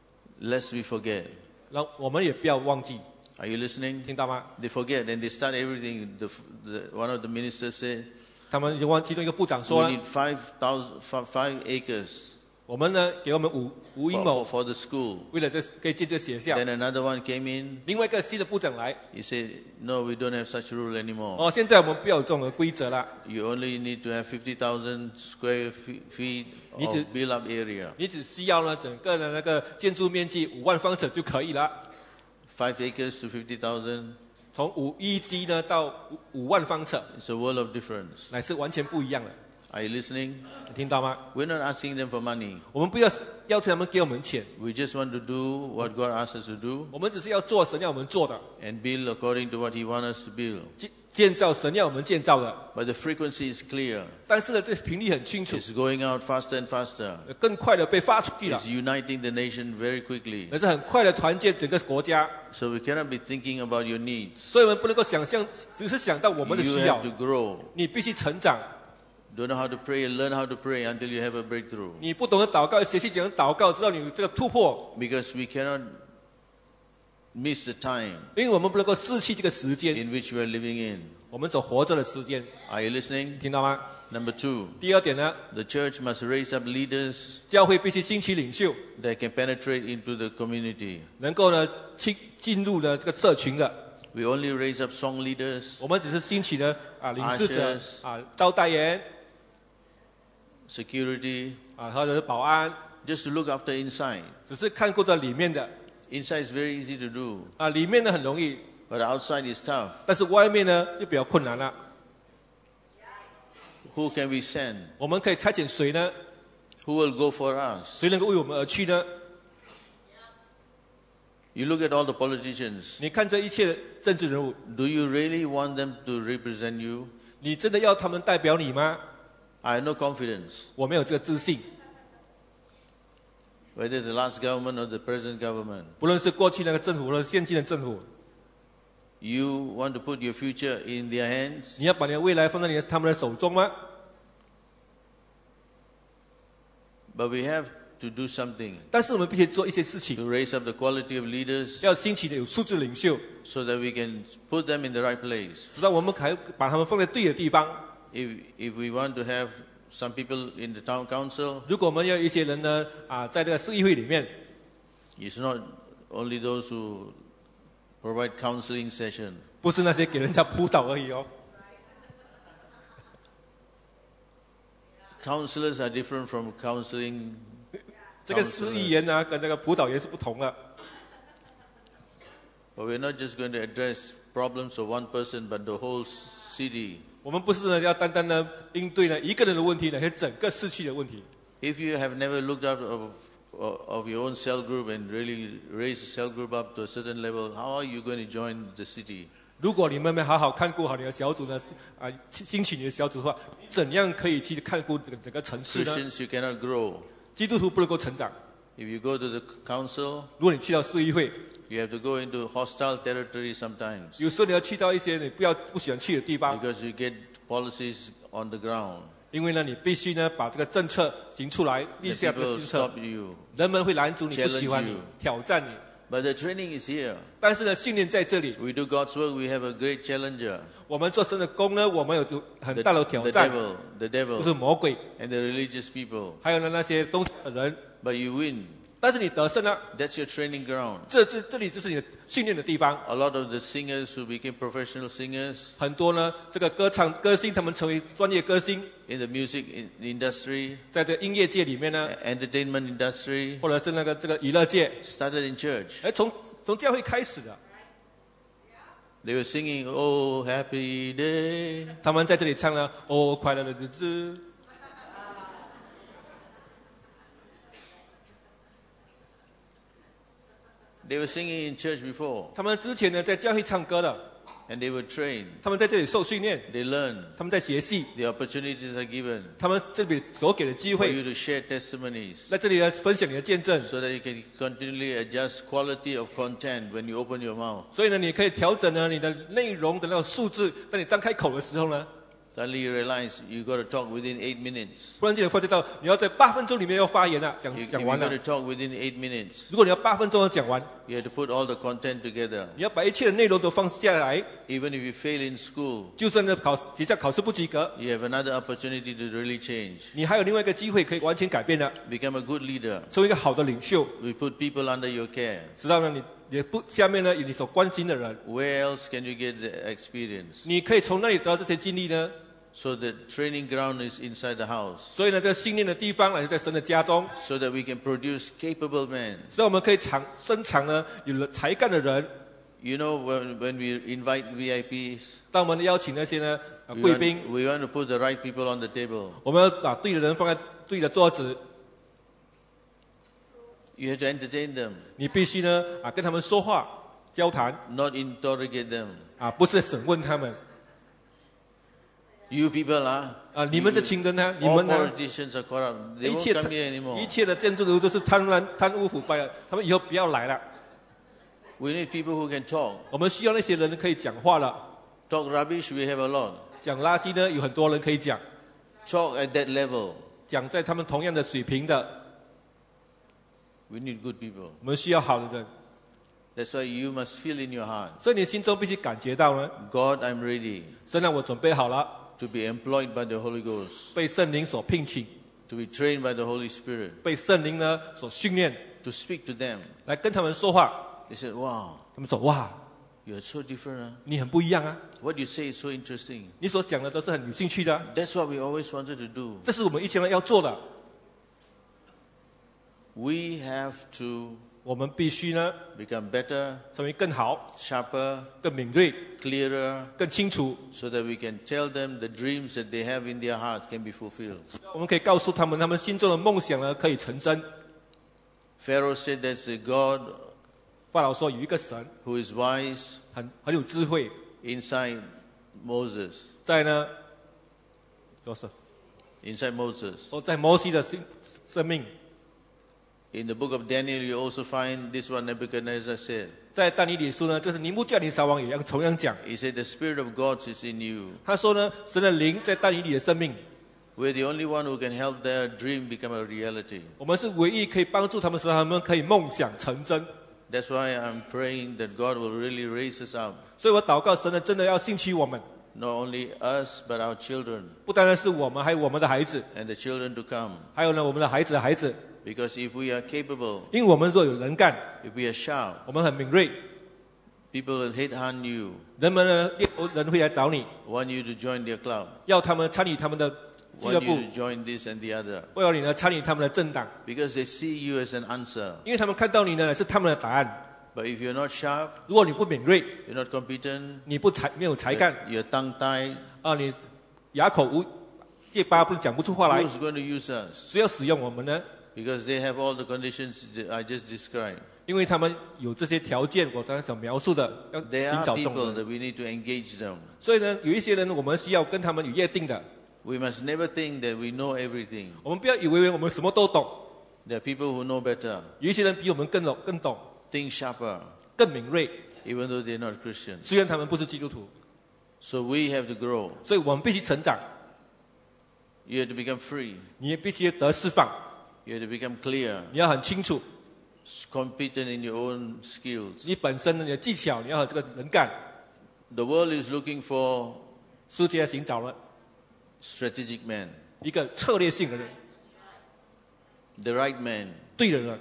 Speaker 1: Lest we forget.
Speaker 2: 然后我们也不要忘记，
Speaker 1: Are you listening?
Speaker 2: 听到吗？
Speaker 1: They forget and they start everything. The, the, one of the ministers said,
Speaker 2: 他们就忘，其中一个部长
Speaker 1: we
Speaker 2: 说呢，
Speaker 1: need five thousand, five acres
Speaker 2: 我们呢给我们五五英
Speaker 1: for,
Speaker 2: 亩
Speaker 1: for，for the school.
Speaker 2: 为了这可以建这学校。
Speaker 1: Then another one came in.
Speaker 2: 另外一个新的部长来，
Speaker 1: He said, no, we don't have such rule anymore.
Speaker 2: 哦，现在我们不要有这种的规则了，
Speaker 1: You only need to have fifty thousand square fe- feet of
Speaker 2: Need to-
Speaker 1: built-up area.
Speaker 2: 你只需要呢整个的那个建筑面积五万方尺就可以了。
Speaker 1: Five acres to fifty thousand.
Speaker 2: 从五亿基呢到五五万方尺，
Speaker 1: It's a world of difference.
Speaker 2: 乃是完全不一样的。
Speaker 1: Are you listening?
Speaker 2: 你听到吗？
Speaker 1: We're not asking them for money.
Speaker 2: 我们不要要求他们给我们钱，
Speaker 1: We just want to do what God asks us to do
Speaker 2: 我们只是要做神要我们做的，
Speaker 1: and build according to what He wants us to build.
Speaker 2: 建建造神要我们建造的。
Speaker 1: But the frequency is clear.
Speaker 2: 但是呢，这频率很清楚，
Speaker 1: It's going out faster and faster.
Speaker 2: 更快的被发出去了
Speaker 1: It's，uniting the nation very quickly.
Speaker 2: 而是很快的团结整个国家。
Speaker 1: So we cannot be thinking about your needs.
Speaker 2: 所以我们不能够想象，只是想到我们的
Speaker 1: You
Speaker 2: 需要
Speaker 1: have to。grow.
Speaker 2: 你必须成长，
Speaker 1: Don't know how to pray, learn how to pray until you have a breakthrough.
Speaker 2: 你不懂得祷告，学习怎样祷告，直到你有这个突破。
Speaker 1: Because we cannot miss the time
Speaker 2: 因为我们不能够失去这个时间，
Speaker 1: in which we are living in.
Speaker 2: 我们所活着的时间，
Speaker 1: Are you listening?
Speaker 2: 听到吗？
Speaker 1: Number two,
Speaker 2: 第二点呢，
Speaker 1: the church must raise up leaders
Speaker 2: 教会必须兴起领袖，
Speaker 1: that can penetrate into the community.
Speaker 2: 能够呢进进入了这个社群的。
Speaker 1: We only raise up song leaders,
Speaker 2: 我们只是兴起了啊领事者
Speaker 1: Ushers
Speaker 2: 啊招待员
Speaker 1: security,
Speaker 2: 啊或者是保安，
Speaker 1: just to look after inside.
Speaker 2: 只是看顾着里面的
Speaker 1: Inside is very easy to do,
Speaker 2: 啊，里面呢很容易，
Speaker 1: but outside is tough.
Speaker 2: 但是外面呢又比较困难了。
Speaker 1: Who can we send?
Speaker 2: 我们可以差遣谁呢？
Speaker 1: Who will go for us?
Speaker 2: 谁能够为我们而去呢？
Speaker 1: You look at all the politicians.
Speaker 2: 你看这一切的政治人物，
Speaker 1: Do you really want them to represent you?
Speaker 2: 你真的要他们代表你吗？
Speaker 1: I have no confidence.
Speaker 2: 我没有这个自信。
Speaker 1: Whether the last government or the present government.
Speaker 2: 不论是过去那个政府，或者现今的政府，
Speaker 1: You want to put your future in their hands?
Speaker 2: 你要把你的未来放在你的他们的手中吗？
Speaker 1: But we have to do something
Speaker 2: 但是我们必须做一些事情，
Speaker 1: to raise up the quality of leaders
Speaker 2: 要兴起的有素质领袖，
Speaker 1: so that we can put them in the right place.
Speaker 2: 直到我们还把他们放在对的地方。
Speaker 1: If, if we want to have some people in the town council,
Speaker 2: 如果我们要有一些人呢啊，在这个市议会里面，
Speaker 1: it's not only those who provide counseling session.
Speaker 2: 不是那些给人家扑倒而已哦。
Speaker 1: Counselors are different from counseling
Speaker 2: 这个市议员呢，跟那个辅导员是不同的。
Speaker 1: But we're not just going to address problems of one person, but the whole city.
Speaker 2: 我们不是呢要单单呢应对呢一个人的问题呢，是整个市区的问题。
Speaker 1: If you have never looked out of, of your own cell group and really raised the cell group up to a certain level, how are you going to join the city?
Speaker 2: 如果你们没好好看顾好你的小组呢，啊，兴起你的小组的话，怎样可以去看顾整个整个城市呢？
Speaker 1: Christians, you cannot grow.
Speaker 2: 基督徒不能够成长。
Speaker 1: If you go to the council,
Speaker 2: 如果你去到市议会，
Speaker 1: you have to go into hostile territory sometimes
Speaker 2: 有时候你要去到一些你不要不喜欢去的地方，
Speaker 1: because you get policies on the ground.
Speaker 2: 因为呢，你必须呢把这个政策行出来，立
Speaker 1: The
Speaker 2: 下这个
Speaker 1: people
Speaker 2: 政策，
Speaker 1: stop you.
Speaker 2: 人们会拦阻你，不喜欢
Speaker 1: Challenge
Speaker 2: 你
Speaker 1: you，
Speaker 2: 挑战你。
Speaker 1: But the training is here.
Speaker 2: 但是呢，训练在这里，
Speaker 1: We do God's work, we have a great challenger.
Speaker 2: 我们做神的工呢，我们有很
Speaker 1: The,
Speaker 2: 大的挑
Speaker 1: the
Speaker 2: 战，
Speaker 1: devil, the
Speaker 2: 就是
Speaker 1: devil,
Speaker 2: 魔鬼，
Speaker 1: and the religious people.
Speaker 2: 还有呢那些东的人。
Speaker 1: But you win.
Speaker 2: 但是你得胜了，
Speaker 1: That's your training ground.
Speaker 2: 这这这里就是你的训练的地方。
Speaker 1: A lot of the singers who became professional singers
Speaker 2: 很多呢，这个歌唱歌星，他们成为专业歌星，
Speaker 1: in the music in- industry,
Speaker 2: 在这音乐界里面呢，
Speaker 1: entertainment industry,
Speaker 2: 或者是那个这个娱乐界，
Speaker 1: started in church.
Speaker 2: 哎，从从教会开始的，
Speaker 1: They were singing, "Oh, happy day."
Speaker 2: 他们在这里唱了《哦，快乐的日子》。
Speaker 1: They were singing in church before,
Speaker 2: 他们之前呢在教会唱歌的，
Speaker 1: and they were trained.
Speaker 2: 他们在这里受训练，
Speaker 1: They learned.
Speaker 2: 他们在学戏，
Speaker 1: The opportunities are given
Speaker 2: 他们这里所给的机
Speaker 1: for
Speaker 2: 会，
Speaker 1: you to share testimonies
Speaker 2: 在这里呢分享你的见证，
Speaker 1: so that you can continually adjust quality of content when you open your mouth.
Speaker 2: 所以呢，你可以调整呢你的内容的那种数字，当你张开口的时候呢，
Speaker 1: Suddenly you realize you got to talk within eight minutes.
Speaker 2: 忽然间你发觉到你要在八分钟里面要发言了，讲
Speaker 1: You, if
Speaker 2: 讲
Speaker 1: you
Speaker 2: 完
Speaker 1: got
Speaker 2: 了
Speaker 1: to。talk within eight minutes,
Speaker 2: 如果你要八分钟要讲完，
Speaker 1: you have to put all the content together.
Speaker 2: 你要把一切的内容都放下来，
Speaker 1: Even if you fail in school,
Speaker 2: 就算在考学校考试不及格，
Speaker 1: you have another opportunity to really change.
Speaker 2: 你还有另外一个机会可以完全改变的，
Speaker 1: Become a good leader.
Speaker 2: 成为一个好的领袖。
Speaker 1: We put people under your care.
Speaker 2: 直到呢，你你不下面呢有你所关心的人，
Speaker 1: Where else can you get the experience?
Speaker 2: 你可以从那里得到这些经历呢。
Speaker 1: So the training ground is inside the house,
Speaker 2: 所以呢，这个训练的地方乃是在神的家中，
Speaker 1: so that we can produce capable men
Speaker 2: 所以我们可以产生产呢有了才干的人，
Speaker 1: You know, when, when we invite V I Ps,
Speaker 2: 当我们邀请那些呢、呃
Speaker 1: we
Speaker 2: 贵
Speaker 1: want,
Speaker 2: 宾，
Speaker 1: we want to put the right people on the table.
Speaker 2: 我们要把对的人放在对的桌子，
Speaker 1: You have to entertain them,
Speaker 2: 你必须呢啊跟他们说话交谈
Speaker 1: not interrogate them.
Speaker 2: 啊，不是审问他们
Speaker 1: You people are.
Speaker 2: 啊，你们这群人呢，你
Speaker 1: All
Speaker 2: 们呢，
Speaker 1: politicians are corrupt. They
Speaker 2: 一
Speaker 1: won't
Speaker 2: 切
Speaker 1: come here anymore.
Speaker 2: 一切的建筑都是贪婪、贪污腐败的，他们以后不要来了。
Speaker 1: We need people who can talk.
Speaker 2: 我们需要那些人可以讲话了，
Speaker 1: Talk rubbish, we have a lot.
Speaker 2: 讲垃圾呢，有很多人可以讲，
Speaker 1: Talk at that level.
Speaker 2: 讲在他们同样的水平的，
Speaker 1: We need good people.
Speaker 2: 我们需要好的人，
Speaker 1: That's why you must feel in your heart,
Speaker 2: 所以你心中必须感觉到呢，
Speaker 1: God, I'm ready
Speaker 2: 神让我准备好了，
Speaker 1: to be employed by the Holy Ghost,
Speaker 2: 被圣灵所聘请，
Speaker 1: to be trained by the Holy Spirit,
Speaker 2: 被圣灵呢所训练，
Speaker 1: to speak to them.
Speaker 2: 来跟他们说话。
Speaker 1: They said, wow,
Speaker 2: 他们说：“哇，
Speaker 1: you're so different. Huh?
Speaker 2: 你很不一样啊，
Speaker 1: What you say is so interesting.
Speaker 2: 你所讲的都是很有兴趣的啊、
Speaker 1: That's what we always wanted to do.
Speaker 2: 这是我们一群人要做的。
Speaker 1: We have to
Speaker 2: 我们必须呢
Speaker 1: become better,
Speaker 2: 成为更好、
Speaker 1: sharper,
Speaker 2: 更敏锐、
Speaker 1: clearer,
Speaker 2: 更清楚。
Speaker 1: so that we can tell them the dreams that they have in their hearts can be fulfilled.
Speaker 2: 我们可以告诉他们，他们心中的梦想呢可以成真。
Speaker 1: Pharaoh said there's a God
Speaker 2: 法老说有一个神
Speaker 1: who is wise
Speaker 2: 很很有智慧，
Speaker 1: inside Moses.
Speaker 2: 在呢，说是
Speaker 1: Inside Moses.
Speaker 2: 哦，在摩西的生生命，
Speaker 1: In the book of Daniel, you also find this one Nebuchadnezzar said.
Speaker 2: 在但以理书呢，这是尼布甲尼撒王也要同样讲。
Speaker 1: He said, the Spirit of God is in you.
Speaker 2: 他说呢，神的灵在但以理的生命，
Speaker 1: We're the only one who can help their dream become a reality.
Speaker 2: 我们是唯一可以帮助他们，使他们可以梦想成真。
Speaker 1: That's why I'm praying that God will really raise us up.
Speaker 2: 所以我祷告神呢，真的要兴起我们，
Speaker 1: Not only us, but our children
Speaker 2: 不单单是我们，还有我们的孩子，
Speaker 1: and the children to come.
Speaker 2: 还有呢我们的孩子的孩子。
Speaker 1: Because if we are capable,
Speaker 2: 因为我们若有能干，
Speaker 1: if we are sharp,
Speaker 2: 我们很敏锐，
Speaker 1: people will hate hunt you,
Speaker 2: 人们呢人会来找你，
Speaker 1: want you to join their club,
Speaker 2: 要他们参与他们的俱乐
Speaker 1: want
Speaker 2: 部
Speaker 1: you，to join this and the other.
Speaker 2: 为了你呢参与他们的政党，
Speaker 1: Because they see you as an answer.
Speaker 2: 因为他们看到你呢是他们的答案。
Speaker 1: But if you're not sharp,
Speaker 2: 如果你不敏锐，
Speaker 1: you're not competent,
Speaker 2: 你不才没有才干
Speaker 1: you're tongue tied,
Speaker 2: 啊，你哑口无结巴，不讲不出话来，
Speaker 1: who's going to use us?
Speaker 2: 谁要使用我们呢？
Speaker 1: Because they have all the conditions that I just described.
Speaker 2: 因为他们有这些条件，我刚才所描述的，要
Speaker 1: There
Speaker 2: 寻
Speaker 1: are
Speaker 2: 找众
Speaker 1: people
Speaker 2: 人。
Speaker 1: that we need to engage them.
Speaker 2: 所以呢，有一些人我们是要跟他们有约定的。
Speaker 1: We must never think that we know everything.
Speaker 2: 我们不要以为我们什么都懂，
Speaker 1: There are people who know better,
Speaker 2: 有一些人比我们更懂、更懂、
Speaker 1: think sharper,
Speaker 2: 更敏锐，
Speaker 1: even though they're not Christians.
Speaker 2: 虽然他们不是基督徒。
Speaker 1: So we have to grow.
Speaker 2: 所以我们必须成长，
Speaker 1: You have to become free.
Speaker 2: 你也必须得释放，
Speaker 1: You have to become clear,
Speaker 2: 你要很清楚，
Speaker 1: competent in your own skills.
Speaker 2: 你本身的你的技巧，你要有这个能干。
Speaker 1: The world is looking for
Speaker 2: 世界寻找了
Speaker 1: strategic men,
Speaker 2: 一个策略性的人，
Speaker 1: the right man.
Speaker 2: 对的人，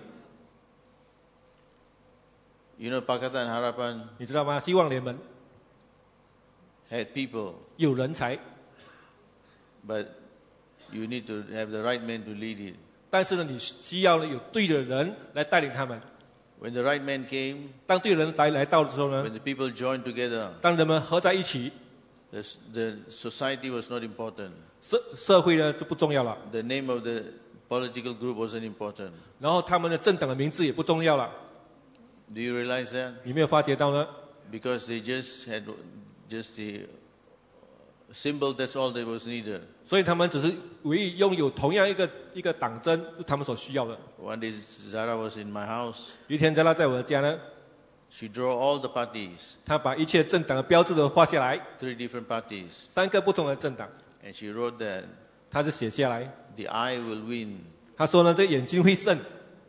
Speaker 1: You know, Pakatan Harapan
Speaker 2: 你知道吗？希望联盟
Speaker 1: had people,
Speaker 2: 有人才，
Speaker 1: but you need to have the right man to lead it.
Speaker 2: 但是呢，你需要呢有对的人来带领他们。
Speaker 1: When the right man came,
Speaker 2: 当对的人来来到的时候呢，
Speaker 1: when the people joined together,
Speaker 2: 当人们合在一起，
Speaker 1: the, the society was not important.
Speaker 2: 社社会呢就不重要了，
Speaker 1: The name of the political group wasn't important.
Speaker 2: 然后他们的政党的名字也不重要了。
Speaker 1: Do you realize that?
Speaker 2: 你没有发觉到呢？
Speaker 1: Because they just had just the symbol, that's all that was needed.
Speaker 2: 所以他们只是唯一拥有同样一个一个党争，是他们所需要的。
Speaker 1: One day Zara was in my house.
Speaker 2: 有一天，在他在我的家呢，
Speaker 1: She drew all the parties,
Speaker 2: 他把一切政党的标志都画下来，
Speaker 1: three different parties.
Speaker 2: 三个不同的政党，
Speaker 1: And she wrote that
Speaker 2: 他就写下来。
Speaker 1: the eye will win
Speaker 2: 他说呢，这眼睛会胜。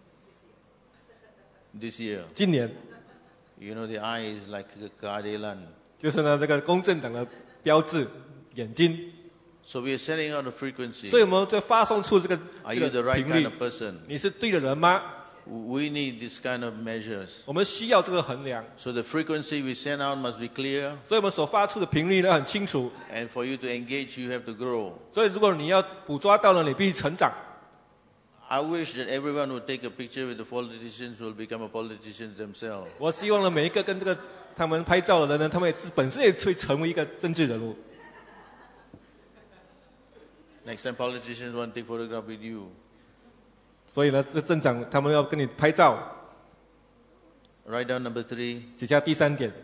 Speaker 1: this year.
Speaker 2: 今年
Speaker 1: You know, the eye is like a kadelan.
Speaker 2: 就是呢这个公正党的标志，眼睛。
Speaker 1: So we are setting out a frequency.
Speaker 2: 所以我们在发送出这个
Speaker 1: Are
Speaker 2: 这
Speaker 1: you the
Speaker 2: 个
Speaker 1: right
Speaker 2: 频
Speaker 1: kind
Speaker 2: 率
Speaker 1: of，person?
Speaker 2: 你是对的人吗？
Speaker 1: We need this kind of measures.
Speaker 2: 我们需要这个衡量。
Speaker 1: So the frequency we send out must be clear.
Speaker 2: 所以我们所发出的频率呢很清楚。
Speaker 1: And for you to engage, you have to grow.
Speaker 2: 所以如果你要捕捉到了，你必须成长。
Speaker 1: I wish that everyone would take a picture with the politicians who will become a politicians themselves.
Speaker 2: 我希望呢每一个跟这个他们拍照的人呢，他们也本身也会成为一个政治人物。
Speaker 1: Next time politicians want to take photograph with you.
Speaker 2: 所以呢，这个镇长他们要跟你拍照。
Speaker 1: Write down number three.
Speaker 2: 写下第三点。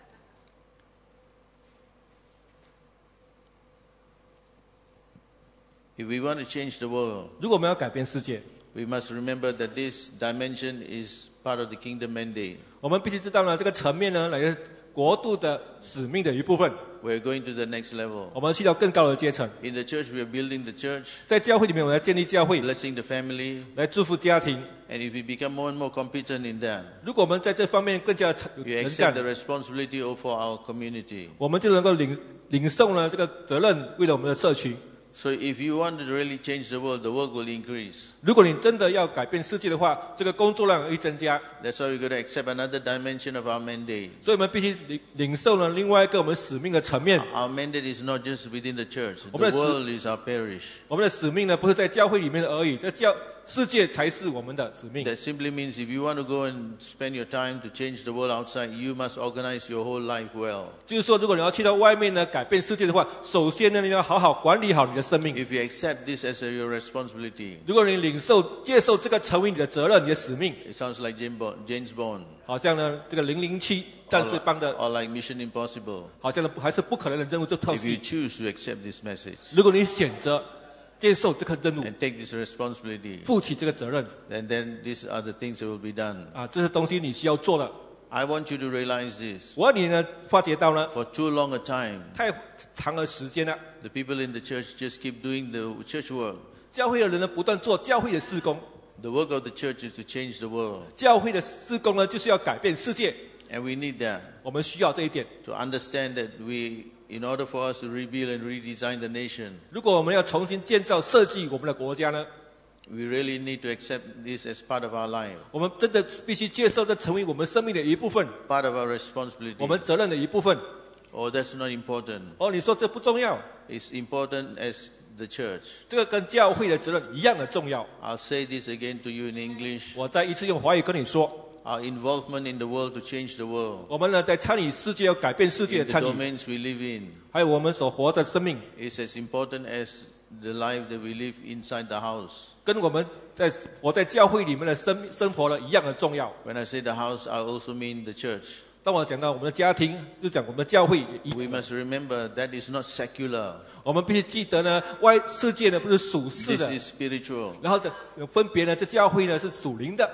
Speaker 1: If we want to change the world,
Speaker 2: 如果我们要改变世界，
Speaker 1: we must remember that this dimension is part of the kingdom mandate.
Speaker 2: 我们必须知道呢，这个层面呢，乃是国度的使命的一部分。
Speaker 1: We're going to the next level.
Speaker 2: 我们去到更高的阶层。
Speaker 1: In the church, we are building the church,
Speaker 2: 在教会里面，我们要建立教会，
Speaker 1: blessing the family.
Speaker 2: 来祝福家庭。
Speaker 1: And if we become more and more competent in that,
Speaker 2: 如果我们在这方面更加
Speaker 1: we
Speaker 2: 能
Speaker 1: accept
Speaker 2: 干
Speaker 1: the，responsibility for our community.
Speaker 2: 我们就能够领领受呢这个责任，为了我们的社区。
Speaker 1: So if you want to really change the world, the work will increase.
Speaker 2: 如果你真的要改变世界的话，这个工作量会增加。
Speaker 1: That's why we've got to accept another dimension of our mandate.
Speaker 2: 所以我们必须领领受呢另外一个我们使命的层面。
Speaker 1: Our mandate is not just within the church. The
Speaker 2: 我们的使-
Speaker 1: world is our parish.
Speaker 2: 我们的使命呢，不是在教会里面而已，在教世界才是我们的使命。
Speaker 1: That simply means if you want to go and spend your time to change the world outside, you must organize your whole life well.
Speaker 2: 就是说，如果你要去到外面呢改变世界的话，首先呢你要好好管理好你的生命。
Speaker 1: If you accept this as a, your responsibility,
Speaker 2: 如果你领受、接受这个成为你的责任、你的使命，
Speaker 1: it sounds like James Bond, James Bond
Speaker 2: 好像呢这个零零七战士帮的，
Speaker 1: or like Mission Impossible.
Speaker 2: 好像呢还是不可能的任务这套
Speaker 1: If you
Speaker 2: 戏。
Speaker 1: choose to accept this message
Speaker 2: 如果你选择接受这个任务，
Speaker 1: and take this responsibility,
Speaker 2: 负起这个责任
Speaker 1: then, then these are the things that will be done.
Speaker 2: 啊，这些东西你需要做的。
Speaker 1: I want you to realize this.
Speaker 2: 我要你呢发觉到呢，
Speaker 1: For too long a time,
Speaker 2: 太长的时间了，
Speaker 1: the people in the church just keep doing the church work.
Speaker 2: 教会的人呢不断做教会的事工，
Speaker 1: The work of the church is to change the world.
Speaker 2: 教会的事工呢就是要改变世界，
Speaker 1: And we need that
Speaker 2: 我们需要这一点。
Speaker 1: to understand that we, in order for us to rebuild and redesign the nation,
Speaker 2: 如果我们要重新建造设计我们的国家呢，
Speaker 1: we really need to accept this as part of our life,
Speaker 2: 我们真的必须接受这成为我们生命的一部分，
Speaker 1: part of our responsibility.
Speaker 2: 我们责任的一部分。
Speaker 1: Oh, that's not important.
Speaker 2: 哦，你说这不重要，
Speaker 1: It's important as the church.
Speaker 2: 这个跟教会的责任一样的重要。
Speaker 1: I'll say this again to you in English.
Speaker 2: 我再一次用华语跟你说，
Speaker 1: Our involvement in the world to change the world,
Speaker 2: 我们呢在参与世界要改变世界
Speaker 1: in
Speaker 2: 的
Speaker 1: the
Speaker 2: 参与，
Speaker 1: domains we live in,
Speaker 2: 还有我们所活的生命，
Speaker 1: is as important as the life that we live inside the house.
Speaker 2: 跟我们在活在教会里面的生生活呢一样的重要。
Speaker 1: When I say the house, I also mean the church.
Speaker 2: 当我讲到我们的家庭，就讲我们的教会，
Speaker 1: We must remember that is not secular.
Speaker 2: 我们必须记得呢，外世界呢不是属世
Speaker 1: This
Speaker 2: 的，
Speaker 1: is spiritual.
Speaker 2: 然后这分别呢，这教会呢是属灵的。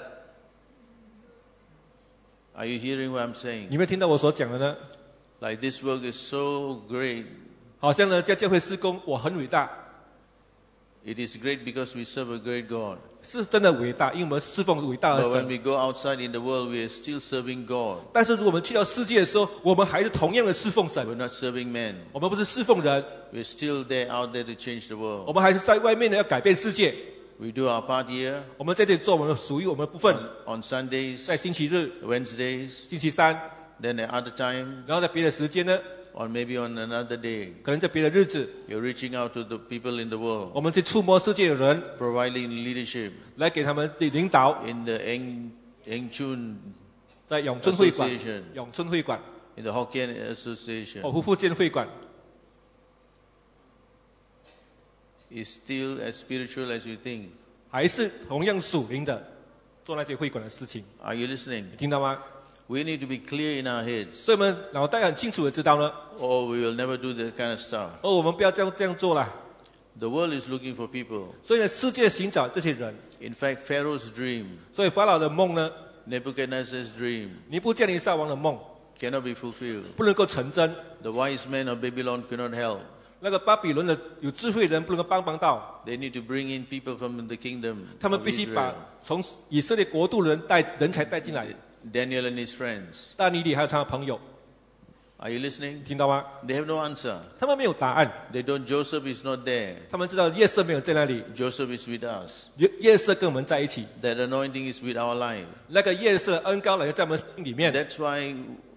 Speaker 1: Are you hearing what I'm saying?
Speaker 2: 你有没有听到我所讲的呢？
Speaker 1: Like this work is so great.
Speaker 2: 好像呢，在教会施工，我很伟大，
Speaker 1: It is great because we serve a great God.
Speaker 2: 是真的伟大，因为我们侍奉伟大的
Speaker 1: But when
Speaker 2: 神。
Speaker 1: we go outside in the world, we are still serving God.
Speaker 2: 但是如果我们去到世界的时候，我们还是同样的侍奉神，
Speaker 1: We're not serving men.
Speaker 2: 我们不是侍奉人，
Speaker 1: We're still there out there to change the
Speaker 2: 我
Speaker 1: world.
Speaker 2: 们还是在外面呢要改变世界。
Speaker 1: We do our part here
Speaker 2: 我们在这里做我们属于我们的部分，
Speaker 1: on Sundays,
Speaker 2: 在星期日、
Speaker 1: Wednesdays,
Speaker 2: 星期三，
Speaker 1: then at other time,
Speaker 2: 然后在别的时间呢，
Speaker 1: or maybe on another day.
Speaker 2: 可能在别的日子，
Speaker 1: You're reaching out to the people in the world,
Speaker 2: 我们去触摸世界的人，
Speaker 1: providing leadership
Speaker 2: 来给他们的领导，
Speaker 1: in the Eng, Eng Chun,
Speaker 2: 在永春会馆
Speaker 1: Association、
Speaker 2: 永春会馆、
Speaker 1: in the Hokkien Association,
Speaker 2: 哦，福建会馆，
Speaker 1: is still as spiritual as you think.
Speaker 2: 还是同样属灵的做那些会馆的事情，
Speaker 1: Are you listening?
Speaker 2: 你听到吗？
Speaker 1: We need to be clear in our heads,
Speaker 2: 所以我们脑袋很清楚的知道呢，
Speaker 1: or we will never do that kind of stuff.
Speaker 2: 哦，我们不要这样这样做了。
Speaker 1: The world is looking for people.
Speaker 2: 所以呢，世界寻找这些人，
Speaker 1: In fact, Pharaoh's dream,
Speaker 2: 所以法老的梦呢，
Speaker 1: Nebuchadnezzar's dream,
Speaker 2: 尼布甲尼撒王的梦
Speaker 1: cannot be fulfilled.
Speaker 2: 不能够成真。
Speaker 1: The wise men of Babylon cannot help.
Speaker 2: 那个巴比伦的有智慧人不能够帮帮到，
Speaker 1: They need to bring in people from the kingdom
Speaker 2: 他们
Speaker 1: of
Speaker 2: 必须把
Speaker 1: Israel.
Speaker 2: 从以色列国度的人带人才带进来。
Speaker 1: Daniel and his friends.
Speaker 2: 大尼里还有他的朋友，
Speaker 1: Are you listening?
Speaker 2: 听到吗？
Speaker 1: They have no answer.
Speaker 2: 他们没有答案，
Speaker 1: They don't. Joseph is not there.
Speaker 2: 他们知道夜色没有在那里，
Speaker 1: Joseph is with us.
Speaker 2: 夜夜色跟我们在一起，
Speaker 1: That anointing is with our life.
Speaker 2: 那个夜色的恩高来在我们心里面。
Speaker 1: That's why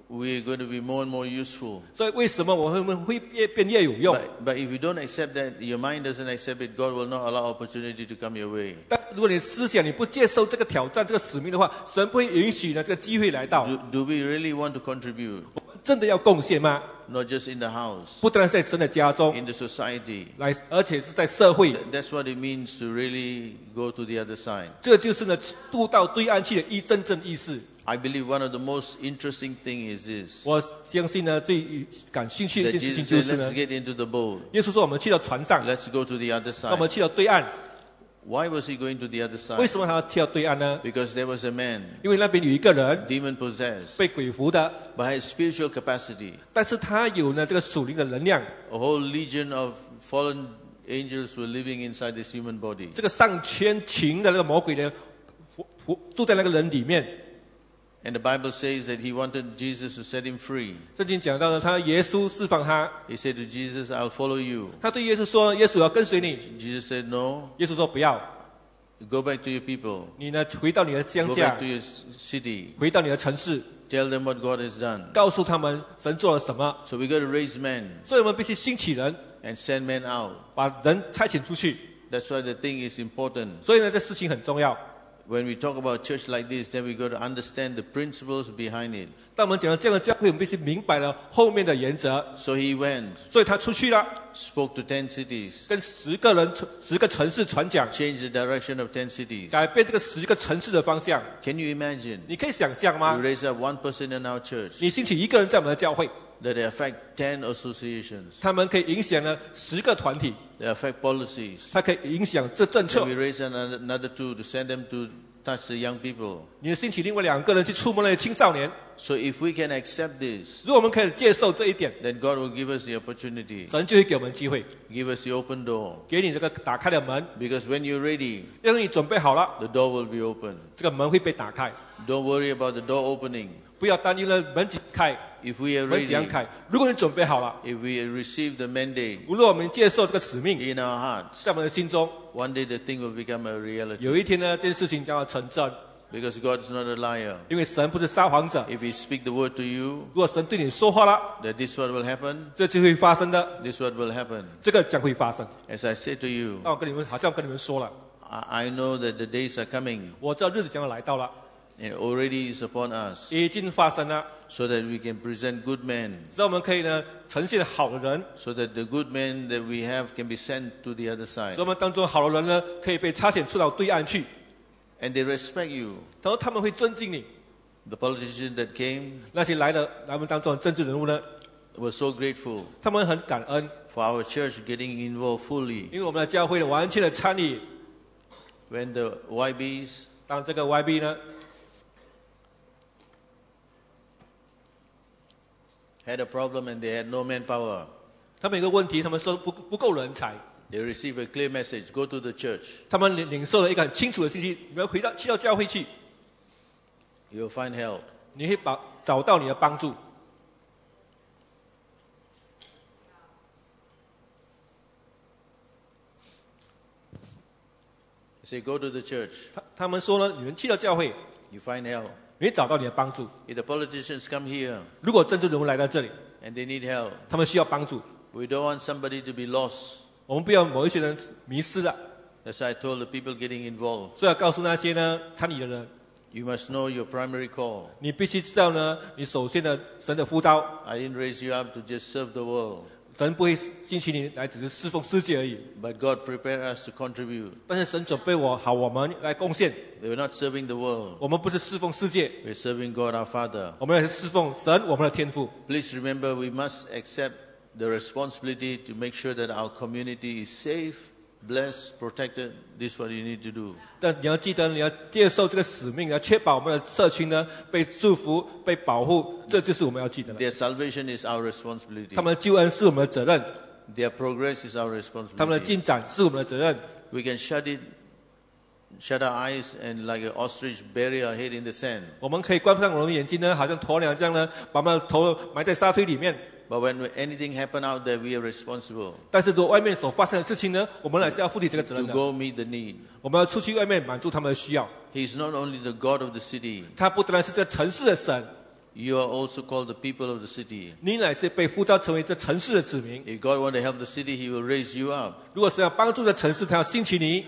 Speaker 1: we're going to be more and more useful.
Speaker 2: 所以为什么我们会越变越有用？
Speaker 1: But, but if you don't accept that, your mind doesn't accept it, God will not allow opportunity to come your way.
Speaker 2: 但如果你思想你不接受这个挑战、这个使命的话，神不会允许呢这个机会来到。
Speaker 1: Do, do we really want to contribute?
Speaker 2: 真的要贡献吗？
Speaker 1: Not just in the house,
Speaker 2: 不单在神的家中，
Speaker 1: in the society.
Speaker 2: 来，而且是在社会。
Speaker 1: That's what it means to really go to the other side.
Speaker 2: 这就是呢渡到对岸去的一真正意思。
Speaker 1: I believe one of the most interesting thing is this.
Speaker 2: 我相信呢，最感兴趣的
Speaker 1: That
Speaker 2: 一件事情
Speaker 1: Jesus
Speaker 2: 就
Speaker 1: said,
Speaker 2: 是呢
Speaker 1: let's，get into the boat.
Speaker 2: 耶稣说我们去到船上，
Speaker 1: Let's go to the other
Speaker 2: 那我们
Speaker 1: side.
Speaker 2: 去到对岸。
Speaker 1: Why was he going to the other
Speaker 2: 为
Speaker 1: side?
Speaker 2: 什么他要去到对岸呢？
Speaker 1: Because there was a man,
Speaker 2: 因为那边有一个人
Speaker 1: demon possessed,
Speaker 2: 被鬼附的，
Speaker 1: but had spiritual capacity.
Speaker 2: 但是他有呢这个属灵的能量。
Speaker 1: A whole legion of fallen angels were living inside this human body.
Speaker 2: 这个上千群的那个魔鬼呢，附附住在那个人里面。
Speaker 1: And the Bible says that he wanted Jesus to set him free.
Speaker 2: 圣经讲到呢，他耶稣释放他，
Speaker 1: He said to Jesus, I'll follow you.
Speaker 2: 他对耶稣说：“耶稣要跟随你。
Speaker 1: Jesus said, no, ”
Speaker 2: 耶稣说：“不要，
Speaker 1: go back to your people.
Speaker 2: 你呢回到你的乡
Speaker 1: Go
Speaker 2: 下
Speaker 1: back to，your s- city.
Speaker 2: 回到你的城市，
Speaker 1: Tell them what God has done.
Speaker 2: 告诉他们神做了什么。
Speaker 1: So we got to raise men
Speaker 2: 所以我们必须兴起人，
Speaker 1: and send men out.
Speaker 2: 把人差遣出去。
Speaker 1: That's why the thing is important.
Speaker 2: 所以呢，这事情很重要。
Speaker 1: When we talk about church like this, then we got to understand the principles behind it.
Speaker 2: 当我们讲到这样的教会，我们必须明白了后面的原则。
Speaker 1: So he went,
Speaker 2: 所以他出去了，
Speaker 1: spoke to ten cities,
Speaker 2: 跟十个人、十个城市传讲，
Speaker 1: changed the direction of ten cities.
Speaker 2: 改变这个十个城市的方向。
Speaker 1: Can you imagine?
Speaker 2: 你可以想象
Speaker 1: We
Speaker 2: 吗？
Speaker 1: raise up one person in our church
Speaker 2: 你兴起一个人在我们的教会，
Speaker 1: that they affect ten associations.
Speaker 2: 他们可以影响呢十个团体，
Speaker 1: They affect policies.
Speaker 2: 他可以影响这政策
Speaker 1: Then。we raise another, another two to send them to touch the young people.
Speaker 2: 你的兴起另外两个人去触摸那些青少年。
Speaker 1: So if we can accept this,
Speaker 2: 如果我们可以接受这一点，
Speaker 1: then God will give us the opportunity,
Speaker 2: 神就会给我们机会，
Speaker 1: give us the open door.
Speaker 2: 给你这个打开的门。
Speaker 1: Because when you're ready,
Speaker 2: 要是你准备好了，
Speaker 1: the door will be open.
Speaker 2: 这个门会被打开。
Speaker 1: Don't worry about the door opening.
Speaker 2: 不要担忧了门怎开，
Speaker 1: If we are
Speaker 2: 门怎样
Speaker 1: ready,
Speaker 2: 开。如果你准备好了，
Speaker 1: if we receive the mandate
Speaker 2: 无论我们接受这个使命，
Speaker 1: in our hearts,
Speaker 2: 在我们的心中，
Speaker 1: one day the thing will become a reality.
Speaker 2: 有一天呢，这件事情将要成真。
Speaker 1: Because God is not a liar.
Speaker 2: 因为神不是撒谎者，
Speaker 1: If He speak the word to you,
Speaker 2: 如果神对你说话了，
Speaker 1: that this what will happen,
Speaker 2: 这就会发生的，
Speaker 1: this what will happen.
Speaker 2: 这个将会发生。
Speaker 1: As I said to you,
Speaker 2: 那我跟你们好像跟你们说了，
Speaker 1: I I know that the days are coming
Speaker 2: 我知道日子将要来到了，
Speaker 1: and already is upon us,
Speaker 2: 已经发生了，
Speaker 1: so that we can present good men,
Speaker 2: 使我们可以呢呈现好的人，
Speaker 1: so that the good men that we have can be sent to the other
Speaker 2: 使
Speaker 1: side.
Speaker 2: 我们当中好的人呢可以被差遣出到对岸去，
Speaker 1: And they respect you.
Speaker 2: 然后他们会尊敬你。
Speaker 1: The politicians that came
Speaker 2: 那些来的来我们当中的政治人物呢，
Speaker 1: were so grateful
Speaker 2: 他们很感恩，
Speaker 1: for our church getting involved fully.
Speaker 2: 因为我们的教会呢完全的参与。
Speaker 1: When the Y Bs
Speaker 2: 当这个 Y B 呢
Speaker 1: had a problem and they had no manpower,
Speaker 2: 他们有个问题，他们说不不够人才，
Speaker 1: they received a clear message, go to the church.
Speaker 2: 他们领领受了一个很清楚的信息，你们回到去到教会去，
Speaker 1: You'll find help.
Speaker 2: 你会把找到你的帮助。
Speaker 1: They say, go to the church.
Speaker 2: 他他们说呢，你们去到教会，
Speaker 1: You find help.
Speaker 2: 你会找到你的帮助。
Speaker 1: If the politicians come here
Speaker 2: 如果政治人物来到这里，
Speaker 1: and they need help,
Speaker 2: 他们需要帮助，
Speaker 1: we don't want somebody to be lost.
Speaker 2: 我们不要某一些人迷失了，
Speaker 1: That's why I told the people getting involved,
Speaker 2: 所以要告诉那些呢参与的人，
Speaker 1: you must know your primary call.
Speaker 2: 你必须知道呢，你首先的神的呼召，
Speaker 1: I didn't raise you up to just serve the world,
Speaker 2: 神不会兴起你来只是侍奉世界而已，
Speaker 1: but God prepared us to contribute.
Speaker 2: 但是神准备我好我们来贡献，
Speaker 1: They were not serving the world.
Speaker 2: 我们不是侍奉世界，
Speaker 1: We're serving God our Father.
Speaker 2: 我们也是侍奉神我们的天父。
Speaker 1: Please remember, we must accept the responsibility to make sure that our community is safe, blessed, protected. This is what you need to do.
Speaker 2: 但你要记得，你要接受这个使命，要确保我们的社区呢被祝福、被保护，这就是我们要记得的。
Speaker 1: Their salvation is our responsibility.
Speaker 2: 他们的救恩是我们的责任，
Speaker 1: Their progress is our
Speaker 2: 他们的
Speaker 1: responsibility.
Speaker 2: 进展是我们的责任。
Speaker 1: We can shut it, shut our eyes and like an ostrich bury our head in the sand.
Speaker 2: 我们可以关上我们的眼睛呢，好像鸵鸟这样呢，把我们的头埋在沙堆里面。
Speaker 1: But when anything happen out there, we are responsible
Speaker 2: 但是，如果外面所发生的事情呢，我们还是要负起这个责
Speaker 1: to
Speaker 2: 任的。
Speaker 1: go meet the need.
Speaker 2: 我们要出去外面满足他们的需要。
Speaker 1: He is not only the God of the city.
Speaker 2: 他不单是这城市的神，
Speaker 1: You are also called the people of the city.
Speaker 2: 你乃是被呼召成为这城市的子民。
Speaker 1: If God wants to help the city, He will raise you up.
Speaker 2: 如果是要帮助这城市，他要兴起你，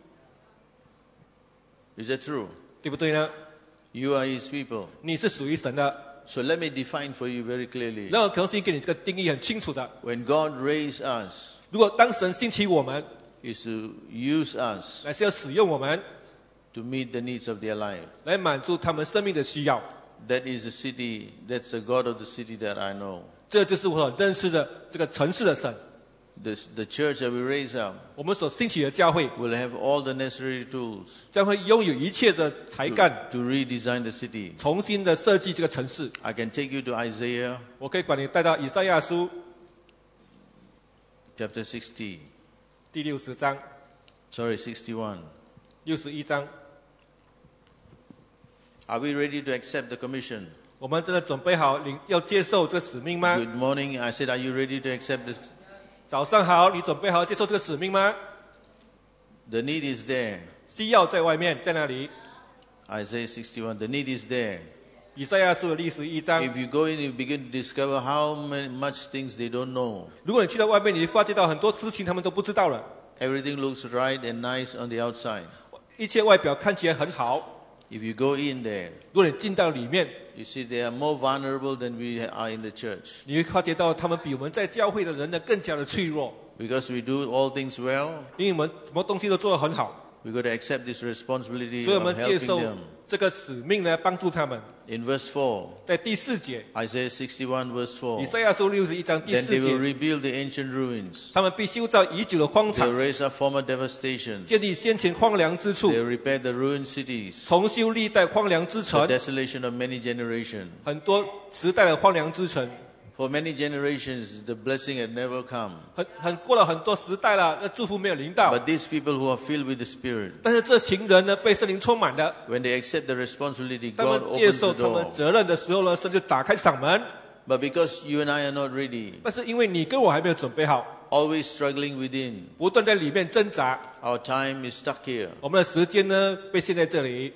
Speaker 1: Is that true?
Speaker 2: 对不对呢？
Speaker 1: You are His people.
Speaker 2: 你是属于神的。
Speaker 1: So let me define for you very clearly.
Speaker 2: 然后可能是给你这个定义很清楚的。
Speaker 1: When God raised us,
Speaker 2: 如果当神兴起我们，
Speaker 1: is to use us
Speaker 2: 乃是要使用我们
Speaker 1: to meet the needs of their life.
Speaker 2: 来满足他们生命的需要。
Speaker 1: That is the city, that's the God of the city that I know.
Speaker 2: 这就是我所认识的这个城市的神。
Speaker 1: This, the church that we raise up
Speaker 2: 我们所兴起的教会
Speaker 1: will have all the necessary tools
Speaker 2: 将会拥有一切的才
Speaker 1: to,
Speaker 2: 干，
Speaker 1: to redesign the city.
Speaker 2: 重新的设计这个城市。
Speaker 1: I can take you to Isaiah
Speaker 2: 我可以把你带到以赛亚书
Speaker 1: chapter sixty.
Speaker 2: 第六十章、
Speaker 1: Sorry, sixty-one.
Speaker 2: 六十一章。
Speaker 1: Are we ready to accept the commission?
Speaker 2: 我们真的准备好领要接受这个使命吗？
Speaker 1: Good morning. I said, are you ready to accept this?
Speaker 2: 早上好，你准备好接受这个使命吗？
Speaker 1: The need is there.
Speaker 2: 需要在外面，在那里。
Speaker 1: Isaiah sixty-one. The need is there.
Speaker 2: 以赛亚书的六十一章。
Speaker 1: If you go in, you begin to discover how many, much things they don't know.
Speaker 2: 如果你去到外面，你会发觉到很多事情他们都不知道了。
Speaker 1: Everything looks right and nice on the outside.
Speaker 2: 一切外表看起来很好，
Speaker 1: If you go in there,
Speaker 2: 如果你进到里面，
Speaker 1: you see they are more vulnerable than we are in the church.
Speaker 2: 你会发觉到他们比我们在教会的人呢更加的脆弱，
Speaker 1: Because we do all things well,
Speaker 2: 因为我们什么东西都做得很好，
Speaker 1: we've got to accept this responsibility
Speaker 2: 所以我
Speaker 1: of
Speaker 2: 们接
Speaker 1: helping
Speaker 2: 受
Speaker 1: them.
Speaker 2: 这个使命呢，帮助他们。
Speaker 1: In verse four,
Speaker 2: 在第四节，
Speaker 1: Isaiah sixty-one verse
Speaker 2: 以
Speaker 1: four,
Speaker 2: 赛亚书六十一章第
Speaker 1: then
Speaker 2: 四
Speaker 1: they will
Speaker 2: 节，
Speaker 1: rebuild the ancient ruins.
Speaker 2: 他们必修造已久的荒
Speaker 1: They
Speaker 2: 场，
Speaker 1: will raise up former devastation.
Speaker 2: 建立先前荒凉之处
Speaker 1: They，will repair the ruined cities.
Speaker 2: 重修历代荒凉之
Speaker 1: The
Speaker 2: 城，
Speaker 1: desolation of many generations.
Speaker 2: 很多时代的荒凉之城，
Speaker 1: For many generations, the blessing had never come.
Speaker 2: 很很过了很多时代了，那祝福没有临到。
Speaker 1: But these people who are filled with the Spirit,
Speaker 2: 但是这群人呢，被圣灵充满的，
Speaker 1: when they accept the responsibility,
Speaker 2: 他
Speaker 1: God
Speaker 2: 们接
Speaker 1: opens
Speaker 2: 受
Speaker 1: the
Speaker 2: 他们
Speaker 1: door.
Speaker 2: 责任的时候呢，神就打开嗓门。
Speaker 1: But because you and I are not ready,
Speaker 2: 但是因为你跟我还没有准备好，
Speaker 1: always struggling within,
Speaker 2: 不断在里面挣扎，
Speaker 1: our time is stuck here.
Speaker 2: 我们的时间呢被陷在这里，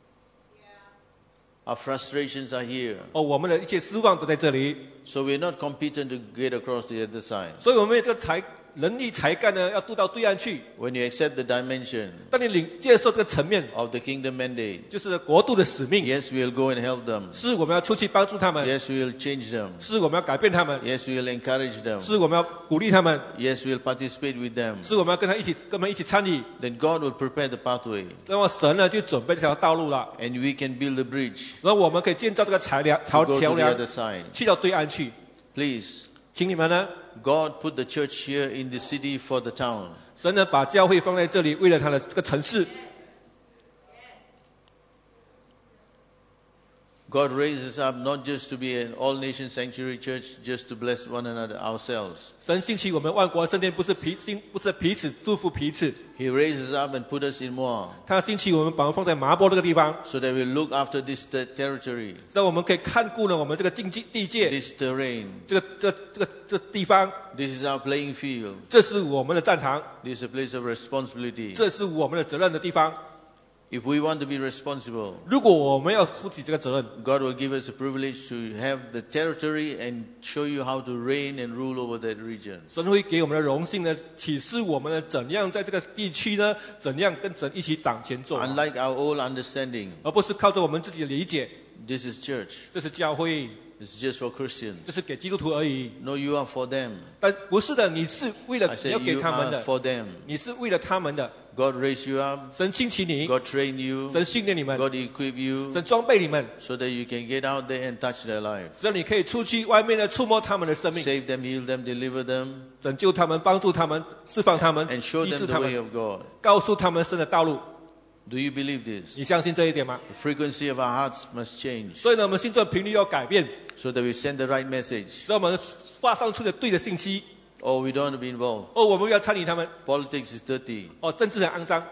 Speaker 1: Our frustrations are here.
Speaker 2: 哦，我们的一切失望都在这里，
Speaker 1: So we're not competent to get across the other side.
Speaker 2: 所以我们这个才能力才干呢，要渡到对岸去。
Speaker 1: When you accept the dimension
Speaker 2: 当你领接受这个层面，
Speaker 1: of the kingdom mandate,
Speaker 2: 就是国度的使命，
Speaker 1: yes, we'll go and help them.
Speaker 2: 是我们要出去帮助他们，
Speaker 1: Yes, we'll change them.
Speaker 2: 是我们要改变他们，
Speaker 1: Yes, we'll encourage them.
Speaker 2: 是我们要鼓励他们，
Speaker 1: Yes, we'll participate with them.
Speaker 2: 是我们要跟他一起，跟他们一起参与。
Speaker 1: Then God will prepare the pathway
Speaker 2: 那么神呢就准备这条道路了，
Speaker 1: and we can build the bridge
Speaker 2: 然后我们可以建造这个桥梁、
Speaker 1: to
Speaker 2: 桥
Speaker 1: go
Speaker 2: 桥
Speaker 1: to the
Speaker 2: 梁
Speaker 1: other，side.
Speaker 2: 去到对岸去。
Speaker 1: Please,
Speaker 2: 请你们呢，
Speaker 1: God put the church here in the city for the town.
Speaker 2: 神呢把教会放在这里，为了他的这个城市。
Speaker 1: God raises up not just to be an all-nation sanctuary church, just to bless one another ourselves.
Speaker 2: 神兴起我们万国圣殿，不是彼心，不是彼此祝福彼此。
Speaker 1: He raises up and put us in Moab
Speaker 2: 他兴起我们，把我们放在麻波这个地方，
Speaker 1: so that we look after this ter- territory,
Speaker 2: 让我们可以看顾了我们这个境界地界，
Speaker 1: this terrain.
Speaker 2: 这个这个这个这地方，
Speaker 1: This is our playing field.
Speaker 2: 这是我们的战场，
Speaker 1: This is a place of responsibility.
Speaker 2: 这是我们的责任的地方。
Speaker 1: If we want to be responsible,
Speaker 2: 如果我们要负起这个责任，
Speaker 1: God will give us a privilege to have the territory and show you how to reign and rule over that region.
Speaker 2: 神会给我们的荣幸呢，启示我们呢，怎样在这个地区呢，怎样跟神一起掌权做，
Speaker 1: Unlike our old understanding,
Speaker 2: 而不是靠着我们自己的理解。
Speaker 1: this is church.
Speaker 2: 这是教会，
Speaker 1: It's just for Christians.
Speaker 2: 这是给基督徒而已。
Speaker 1: No, you are for them.
Speaker 2: 但不是的，你是为了
Speaker 1: I
Speaker 2: 你要
Speaker 1: said
Speaker 2: 给
Speaker 1: you
Speaker 2: 他们
Speaker 1: are
Speaker 2: 的，
Speaker 1: for them.
Speaker 2: 你是为了他们的。
Speaker 1: God raised you up.
Speaker 2: 神兴起你，
Speaker 1: God trained you.
Speaker 2: 神训练你们，
Speaker 1: God equipped you
Speaker 2: 神装备你们，
Speaker 1: so that you can get out there and touch their lives.
Speaker 2: 只要你可以出去外面呢，触摸他们的生命，
Speaker 1: Save them, heal them, deliver them,
Speaker 2: 拯救他们，帮助他们，释放他们，
Speaker 1: and show
Speaker 2: 医
Speaker 1: them
Speaker 2: 治
Speaker 1: the
Speaker 2: 他
Speaker 1: way
Speaker 2: 们，
Speaker 1: of God.
Speaker 2: 告诉他们神的道路。
Speaker 1: Do you believe this?
Speaker 2: 你相信这一点吗？
Speaker 1: The frequency of our hearts must change
Speaker 2: 所以呢，我们心中的频率要改变，
Speaker 1: so that we send the right message.
Speaker 2: 所以我们发上出的对的信息。
Speaker 1: Oh, we don't want to be involved.
Speaker 2: 哦，我们不要参与他们。
Speaker 1: Politics is dirty.
Speaker 2: 哦，政治很肮脏。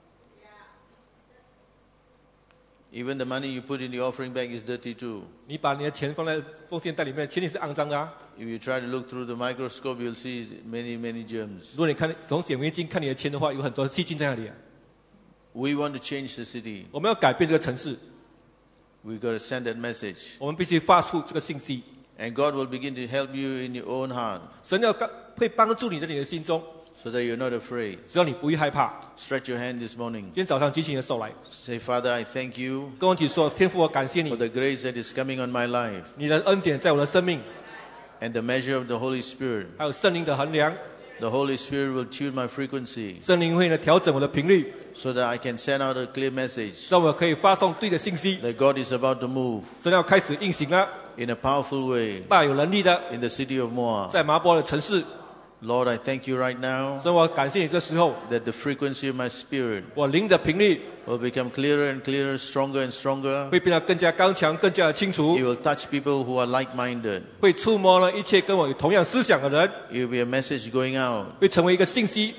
Speaker 1: Even the money you put in the offering bag is dirty too.
Speaker 2: 你把你的钱放在奉献袋里面，钱也是肮脏的啊。
Speaker 1: If you try to look through the microscope, you'll see many, many germs.
Speaker 2: 如果你看从显微镜看你的钱的话，有很多细菌在那里啊。
Speaker 1: We want to change the city.
Speaker 2: 我们要改变这个城市，
Speaker 1: We got to send that message.
Speaker 2: 我们必须发出这个信息。
Speaker 1: And God will begin to help you in your own heart
Speaker 2: 神要会帮助你在你的心中，
Speaker 1: so that you're not afraid.
Speaker 2: 只要你不会害怕。
Speaker 1: Stretch your hand this morning.
Speaker 2: 今天早上举起你的手来，
Speaker 1: Say, Father, I thank you
Speaker 2: 跟我一起说：天父，我感谢
Speaker 1: for
Speaker 2: 你，
Speaker 1: the grace that is coming on my life
Speaker 2: 你的恩典在我的生命，
Speaker 1: and the measure of the Holy Spirit.
Speaker 2: 还有圣灵的衡量，
Speaker 1: The Holy Spirit will tune my frequency
Speaker 2: 圣灵会呢调整我的频率，
Speaker 1: so that I can send out a clear message
Speaker 2: 让我可以发送对的信息。
Speaker 1: that God is about to move
Speaker 2: 神要开始运行了，
Speaker 1: in a powerful way
Speaker 2: 大有能力的，
Speaker 1: in the city of Moab.
Speaker 2: 在麻波的城市。
Speaker 1: Lord, I thank you right now
Speaker 2: 所以我感谢你，这时候
Speaker 1: that the frequency of my spirit
Speaker 2: 我灵的频率
Speaker 1: will become clearer and clearer, stronger and stronger.
Speaker 2: 会变得更加刚强，更加的清楚
Speaker 1: It，will touch people who are like-minded.
Speaker 2: 会触摸了一切跟我有同样思想的人，
Speaker 1: It will be a message going out.
Speaker 2: 会成为一个信息，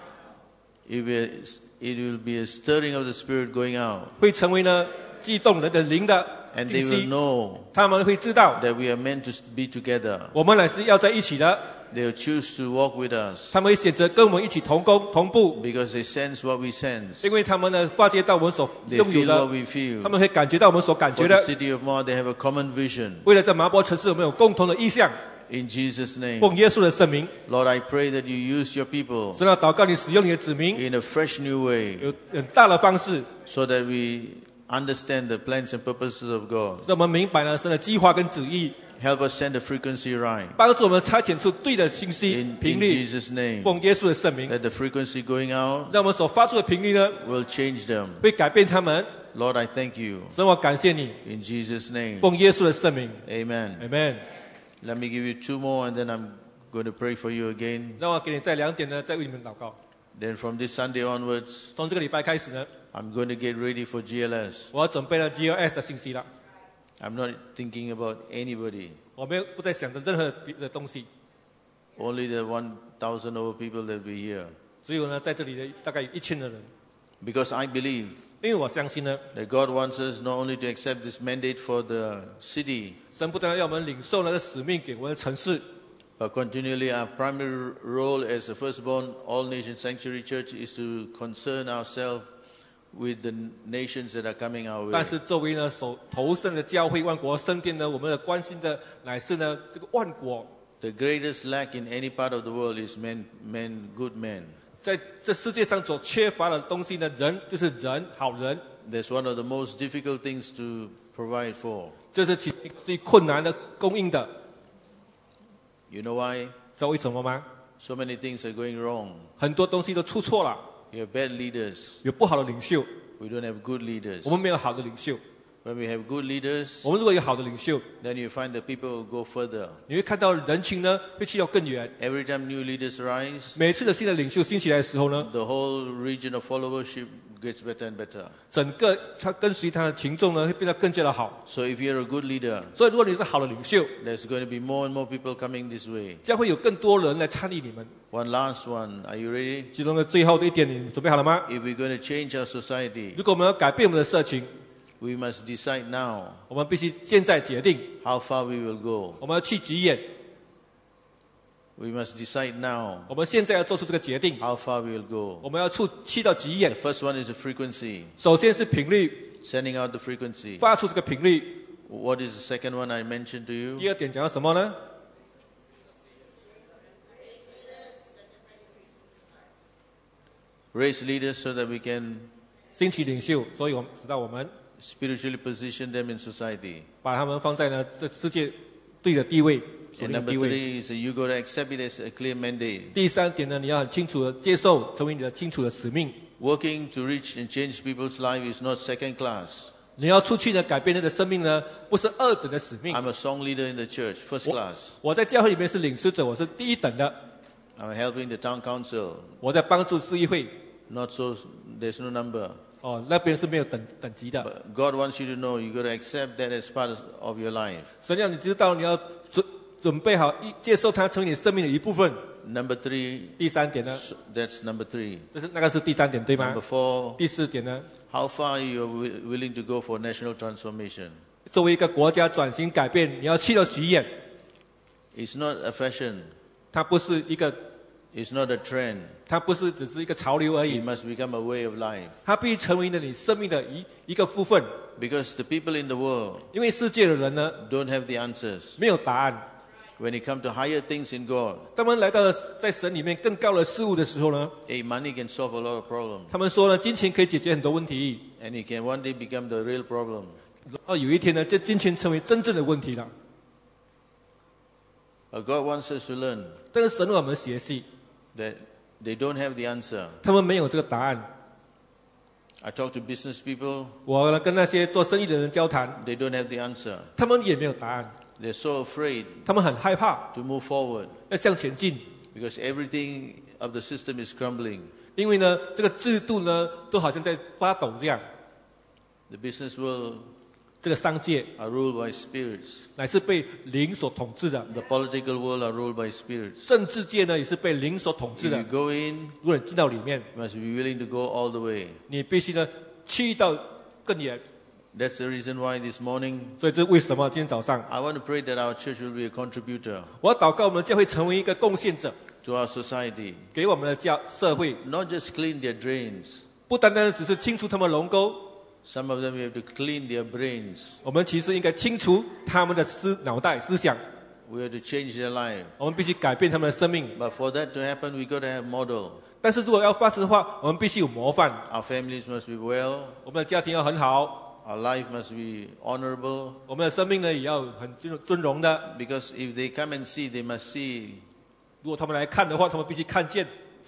Speaker 1: It will be a, it will be a stirring of the spirit going out.
Speaker 2: 会成为呢激动人的灵的
Speaker 1: And
Speaker 2: 信
Speaker 1: they will
Speaker 2: 息。
Speaker 1: know
Speaker 2: 他们会知道
Speaker 1: that we are meant to be together.
Speaker 2: 我们乃是要在一起的，
Speaker 1: They will choose to walk with us
Speaker 2: 他们会选择跟我们一起同工同步，
Speaker 1: because they sense what we sense.
Speaker 2: 因为他们呢发觉到我们所
Speaker 1: They
Speaker 2: 拥有
Speaker 1: feel
Speaker 2: 的
Speaker 1: what，we feel.
Speaker 2: 他们会感觉到我们所感
Speaker 1: For
Speaker 2: 觉
Speaker 1: the
Speaker 2: 的。
Speaker 1: city of Moab, they have a common vision.
Speaker 2: 为了在麻波城市，我们有共同的意向，
Speaker 1: In Jesus' name.
Speaker 2: 奉耶稣的圣名，
Speaker 1: Lord, I pray that you use your people
Speaker 2: 神要祷告你使用你的子民，
Speaker 1: in a fresh new way
Speaker 2: 有很大的方式，
Speaker 1: so that we understand the plans and purposes of God.
Speaker 2: 让我们明白呢神的计划跟旨意，
Speaker 1: Help us send the frequency right.
Speaker 2: 帮助我们差遣出对的信息
Speaker 1: In,
Speaker 2: 频
Speaker 1: in
Speaker 2: 率，
Speaker 1: Jesus' name.
Speaker 2: 奉耶稣的圣名，
Speaker 1: That the frequency going out
Speaker 2: 让我们所发出的频率呢
Speaker 1: will change them.
Speaker 2: 会改变他们。
Speaker 1: Lord, I thank you.
Speaker 2: 神，我感谢你，
Speaker 1: In Jesus' name.
Speaker 2: 奉耶稣的圣名
Speaker 1: Amen.
Speaker 2: ，Amen。
Speaker 1: Let me give you two more and then I'm going to pray for you again.
Speaker 2: 让我给你再两点呢，再为你们祷告。
Speaker 1: Then from this Sunday onwards,
Speaker 2: 从这个礼拜开始呢，
Speaker 1: I'm going to get ready for G L S.
Speaker 2: 我要准备了 G L S 的信息了。
Speaker 1: I'm not thinking about anybody.
Speaker 2: 我们不再想着任何别的东西，
Speaker 1: Only the one thousand over people that will be here.
Speaker 2: 只有呢在这里的大概有一千的人，
Speaker 1: Because I believe
Speaker 2: 因为我相信呢，
Speaker 1: that God wants us not only to accept this mandate for the city,
Speaker 2: 神不但要我们领受那个使命给我们的城市，
Speaker 1: but continually our primary role as a firstborn all-nation sanctuary church is to concern ourselves with the nations that are coming our way.
Speaker 2: 但是作为呢首头圣的教会万国圣殿呢，我们的关心的乃是呢这个万国，
Speaker 1: The greatest lack in any part of the world is men, men, good men.
Speaker 2: 在这世界上所缺乏的东西呢，人就是人，好人，
Speaker 1: That's one of the most difficult things to provide for.
Speaker 2: 这是其最困难的供应的。
Speaker 1: You know why?
Speaker 2: 知道为什么吗？
Speaker 1: So many things are going wrong.
Speaker 2: 很多东西都出错了，
Speaker 1: We have bad leaders.
Speaker 2: 有不好的领袖，
Speaker 1: We don't have good leaders.
Speaker 2: 我们没有好的领袖。
Speaker 1: When we have good leaders,
Speaker 2: 我们如果有好的领袖，
Speaker 1: then you find that people will go further.
Speaker 2: 你会看到人群呢会去到更远。
Speaker 1: Every time new leaders rise,
Speaker 2: 每次的新的领袖兴起来的时候呢，
Speaker 1: the whole region of followership gets better and better.
Speaker 2: 整个他跟随他的群众呢会变得更加的好。
Speaker 1: So if you're a good leader,
Speaker 2: 所以如果你是好的领袖，
Speaker 1: there's going to be more and more people coming this way.
Speaker 2: 将会有更多人来参与你们。
Speaker 1: One last one. Are you ready?
Speaker 2: 其中的最后的一点，你准备好了吗？
Speaker 1: If we're going to change our society,
Speaker 2: 如果我们要改变我们的社群，
Speaker 1: we must decide now
Speaker 2: 我们必须现在决定，
Speaker 1: how far we will go.
Speaker 2: 我们要去几远。
Speaker 1: We must decide now
Speaker 2: 我们现在要做出这个决定，
Speaker 1: how far we will go.
Speaker 2: 我们要去去到几远
Speaker 1: The。first one is the frequency,
Speaker 2: 首先是频率，
Speaker 1: sending out the frequency.
Speaker 2: 发出这个频率。
Speaker 1: What is the second one I mentioned to
Speaker 2: 第
Speaker 1: you?
Speaker 2: 二点讲到什么呢？
Speaker 1: Raise leaders so that we can
Speaker 2: 兴起领袖，所以我们使到我们
Speaker 1: spiritually position them in society.
Speaker 2: 把他们放在呢这世界对的地位，属
Speaker 1: And
Speaker 2: 灵的
Speaker 1: number
Speaker 2: 地位。
Speaker 1: three is that you got to accept it as a clear mandate.
Speaker 2: 第三点呢，你要很清楚的接受，成为你的清楚的使命。
Speaker 1: Working to reach and change people's life is not second class.
Speaker 2: 你要出去呢，改变人的生命呢，不是二等的使命。
Speaker 1: I'm a song leader in the church, first class.
Speaker 2: 我在教会里面是领诗者，我是第一等的。
Speaker 1: I'm helping the town council.
Speaker 2: 我在帮助市议会，
Speaker 1: Not so, there's no number.
Speaker 2: 哦，那边是没有等等级的。
Speaker 1: But God wants you to know you got to accept that as part of your life.
Speaker 2: 神让你知道，你要准准备好一接受它成为你生命的一部分。
Speaker 1: Number three,
Speaker 2: 第三点呢，
Speaker 1: that's number three.
Speaker 2: 这是那个是第三点对吗
Speaker 1: Number？four,
Speaker 2: 第四点呢，
Speaker 1: how far you are wi- willing to go for national transformation.
Speaker 2: 作为一个国家转型改变，你要去到极远，
Speaker 1: It's not a fashion.
Speaker 2: 它不是一个，
Speaker 1: It's not a trend.
Speaker 2: 它不是只是一个潮流而
Speaker 1: It
Speaker 2: 已，
Speaker 1: must become a way of life.
Speaker 2: 它必须成为了你生命的一一个部分。
Speaker 1: Because the people in the world
Speaker 2: 因为世界的人呢
Speaker 1: don't have the answers.
Speaker 2: 没有答案。
Speaker 1: When it comes to higher things in God,
Speaker 2: 他们来到了在神里面更高的事物的时候呢，
Speaker 1: hey, money can solve a lot of problems.
Speaker 2: 他们说呢，金钱可以解决很多问题，
Speaker 1: And it can one day become the real problem.
Speaker 2: 然后有一天呢，这金钱成为真正的问题了。
Speaker 1: But God wants us to learn
Speaker 2: 但是神让我们学习，
Speaker 1: that they don't have the answer.
Speaker 2: 他们没有这个答案。
Speaker 1: I talk to business people,
Speaker 2: 我呢跟那些做生意的人交谈，
Speaker 1: they don't have the answer.
Speaker 2: 他们也没有答案，
Speaker 1: They're so afraid
Speaker 2: 他们很害怕
Speaker 1: to move forward
Speaker 2: 要向前进，
Speaker 1: because everything of the system is crumbling.
Speaker 2: 因为呢这个制度呢都好像在发抖这样。
Speaker 1: The business world
Speaker 2: 这个商界
Speaker 1: are ruled by spirits.
Speaker 2: 乃是被灵所统治的，
Speaker 1: The political world are ruled by spirits.
Speaker 2: 政治界呢也是被灵所统治
Speaker 1: If
Speaker 2: 的
Speaker 1: you。go in,
Speaker 2: 如果你进到里面，
Speaker 1: you must be willing to go all the way.
Speaker 2: 你必须呢去到更远。
Speaker 1: That's the reason why this morning
Speaker 2: 所以这为什么今天早上
Speaker 1: I want to pray that our church will be a contributor
Speaker 2: 我要祷告，我们的教会成为一个贡献者，
Speaker 1: to our society.
Speaker 2: 给我们的教社会，
Speaker 1: Not just clean their drains.
Speaker 2: 不单单只是清除他们龙沟，
Speaker 1: Some of them we have to clean their brains.
Speaker 2: 我们其实应该清除他们的思脑袋思想，
Speaker 1: We have to change their life.
Speaker 2: 我们必须改变他们的生命。
Speaker 1: But for that to happen, we got to have model.
Speaker 2: 但是如果要发生的话，我们必须有模范，
Speaker 1: Our families must be well.
Speaker 2: 我们的家庭要很好，
Speaker 1: Our life must be honorable.
Speaker 2: 我们的生命呢也要很尊尊荣的。
Speaker 1: Because if they come and see, they must see
Speaker 2: 如果他们来看的话，他们必须看见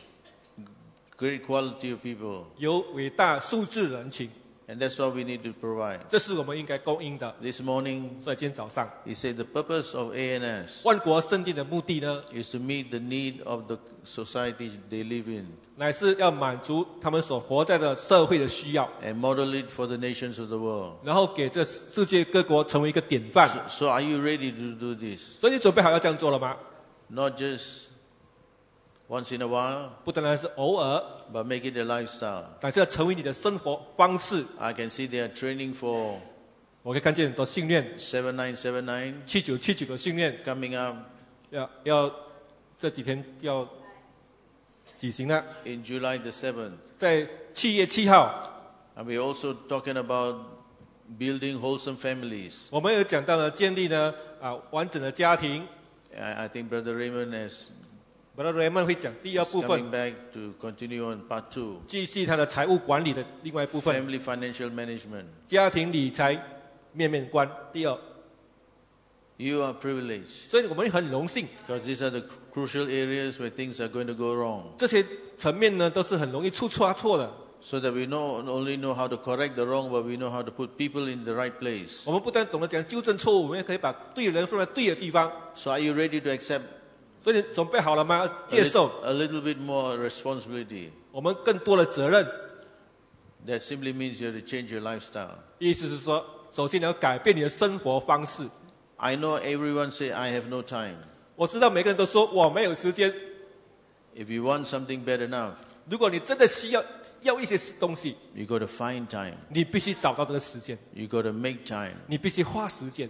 Speaker 1: great quality of people.
Speaker 2: 有伟大素质人情，
Speaker 1: And that's what we need to provide.
Speaker 2: 这是我们应该供应的。
Speaker 1: This morning,
Speaker 2: 所以今天早上，
Speaker 1: he said the purpose of A N S
Speaker 2: 万国圣殿的目的呢，
Speaker 1: is to meet the need of the society they live in
Speaker 2: 乃是要满足他们所活在的社会的需要，
Speaker 1: and model it for the nations of the world.
Speaker 2: 然后给这世界各国成为一个典范。
Speaker 1: So are you ready to do this?
Speaker 2: 所以你准备好要这样做了吗？
Speaker 1: Not just once in a while,
Speaker 2: 不单单是偶尔，
Speaker 1: but make it a lifestyle.
Speaker 2: 但是要成为你的生活方式。
Speaker 1: I can see they are training for
Speaker 2: 我可以看见很多训练，
Speaker 1: seven nine seven nine
Speaker 2: 七九七九的训练，
Speaker 1: coming up
Speaker 2: 要要这几天要举行了，
Speaker 1: in July the seventh.
Speaker 2: 在七月七号，
Speaker 1: And we're also talking about building wholesome families.
Speaker 2: 我们有讲到了建立呢啊完整的家庭。
Speaker 1: I, I think Brother Raymond has
Speaker 2: Brother Raymond 会讲第二
Speaker 1: is
Speaker 2: 部
Speaker 1: coming
Speaker 2: 分，
Speaker 1: back to continue on part two.
Speaker 2: 继续他的财务管理的另外一部分，
Speaker 1: Family financial management.
Speaker 2: 家庭理财面面观。第二，
Speaker 1: You are privileged
Speaker 2: 所以我们很荣幸，
Speaker 1: because these are the crucial areas where things are going to go wrong.
Speaker 2: 这些层面呢都是很容易出差错的。
Speaker 1: So that we know, not only know how to correct the wrong, but we know how to put people in the right place.
Speaker 2: 我们不但懂得讲纠正错误，我们也可以把对的人放在对的地方。
Speaker 1: So are you ready to accept
Speaker 2: 所以你准备好了吗？
Speaker 1: a,
Speaker 2: 接受
Speaker 1: lit- a little bit more responsibility?
Speaker 2: 我们更多的责任。
Speaker 1: That simply means you have to change your lifestyle.
Speaker 2: 意思是说，首先你要改变你的生活方式。
Speaker 1: I know everyone say, I have no time.
Speaker 2: 我知道每个人都说我没有时间。
Speaker 1: If you want something bad enough,
Speaker 2: 如果你真的需要要一些东西，
Speaker 1: you got to find time.
Speaker 2: 你必须找到这个时间，
Speaker 1: You got to make time.
Speaker 2: 你必须花时间。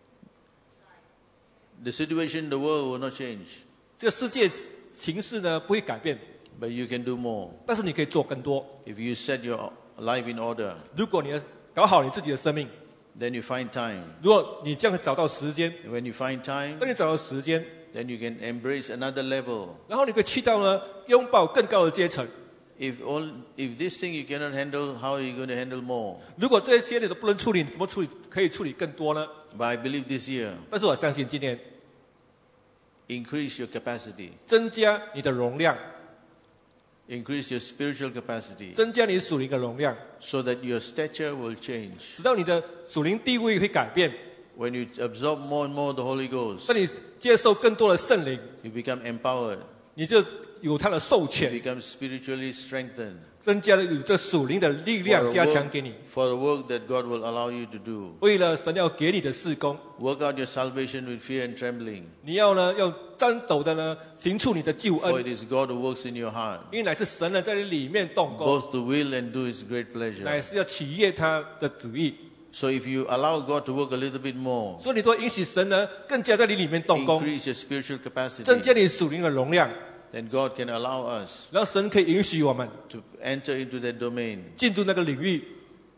Speaker 1: The situation in the world will not change,
Speaker 2: 这个世界形势呢不会改变，
Speaker 1: but you can do more.
Speaker 2: 但是你可以做更多。
Speaker 1: If you set your life in order,
Speaker 2: 如果你要搞好你自己的生命，
Speaker 1: then you find time.
Speaker 2: 如果你这样找到时间，
Speaker 1: When you find time,
Speaker 2: 当你找到时间，
Speaker 1: then you can embrace another level.
Speaker 2: 然后你可以去到呢拥抱更高的阶层。
Speaker 1: If all, if this thing you cannot handle, how are you going to handle more?
Speaker 2: 如果这些你都不能处理，你怎么处理可以处理更多呢？
Speaker 1: But I believe this year,
Speaker 2: 但是我相信今年
Speaker 1: increase your capacity,
Speaker 2: 增加你的容量，
Speaker 1: increase your spiritual capacity,
Speaker 2: 增加你属灵的容量，
Speaker 1: so that your stature will change.
Speaker 2: 使到你的属灵地位会改变。
Speaker 1: When you absorb more and more the Holy Ghost,
Speaker 2: 当你接受更多的圣灵，
Speaker 1: you become empowered,
Speaker 2: 你就有他的授
Speaker 1: you
Speaker 2: 权，
Speaker 1: become spiritually strengthened
Speaker 2: 增加了有这属灵的力
Speaker 1: for
Speaker 2: 量
Speaker 1: a
Speaker 2: 加
Speaker 1: work,
Speaker 2: 强给你。
Speaker 1: for a work that God will allow you to do.
Speaker 2: 为了神要给你的事工，
Speaker 1: Work out your salvation with fear and trembling,
Speaker 2: 你要呢要战斗的呢行出你的救
Speaker 1: for
Speaker 2: 恩，
Speaker 1: it is God who works in your heart,
Speaker 2: 因为乃是神呢在你里面动工，
Speaker 1: both to will and do His great
Speaker 2: 乃
Speaker 1: pleasure.
Speaker 2: 是要取悦他的旨意。
Speaker 1: So if you allow God to work a little bit more,
Speaker 2: 所以你都允许神呢更加在你里面动工，
Speaker 1: increase your spiritual
Speaker 2: 增加
Speaker 1: capacity,
Speaker 2: 你属灵的容量，
Speaker 1: then God can allow us
Speaker 2: 然后神可以允许我们
Speaker 1: to enter into that domain
Speaker 2: 进入那个领域，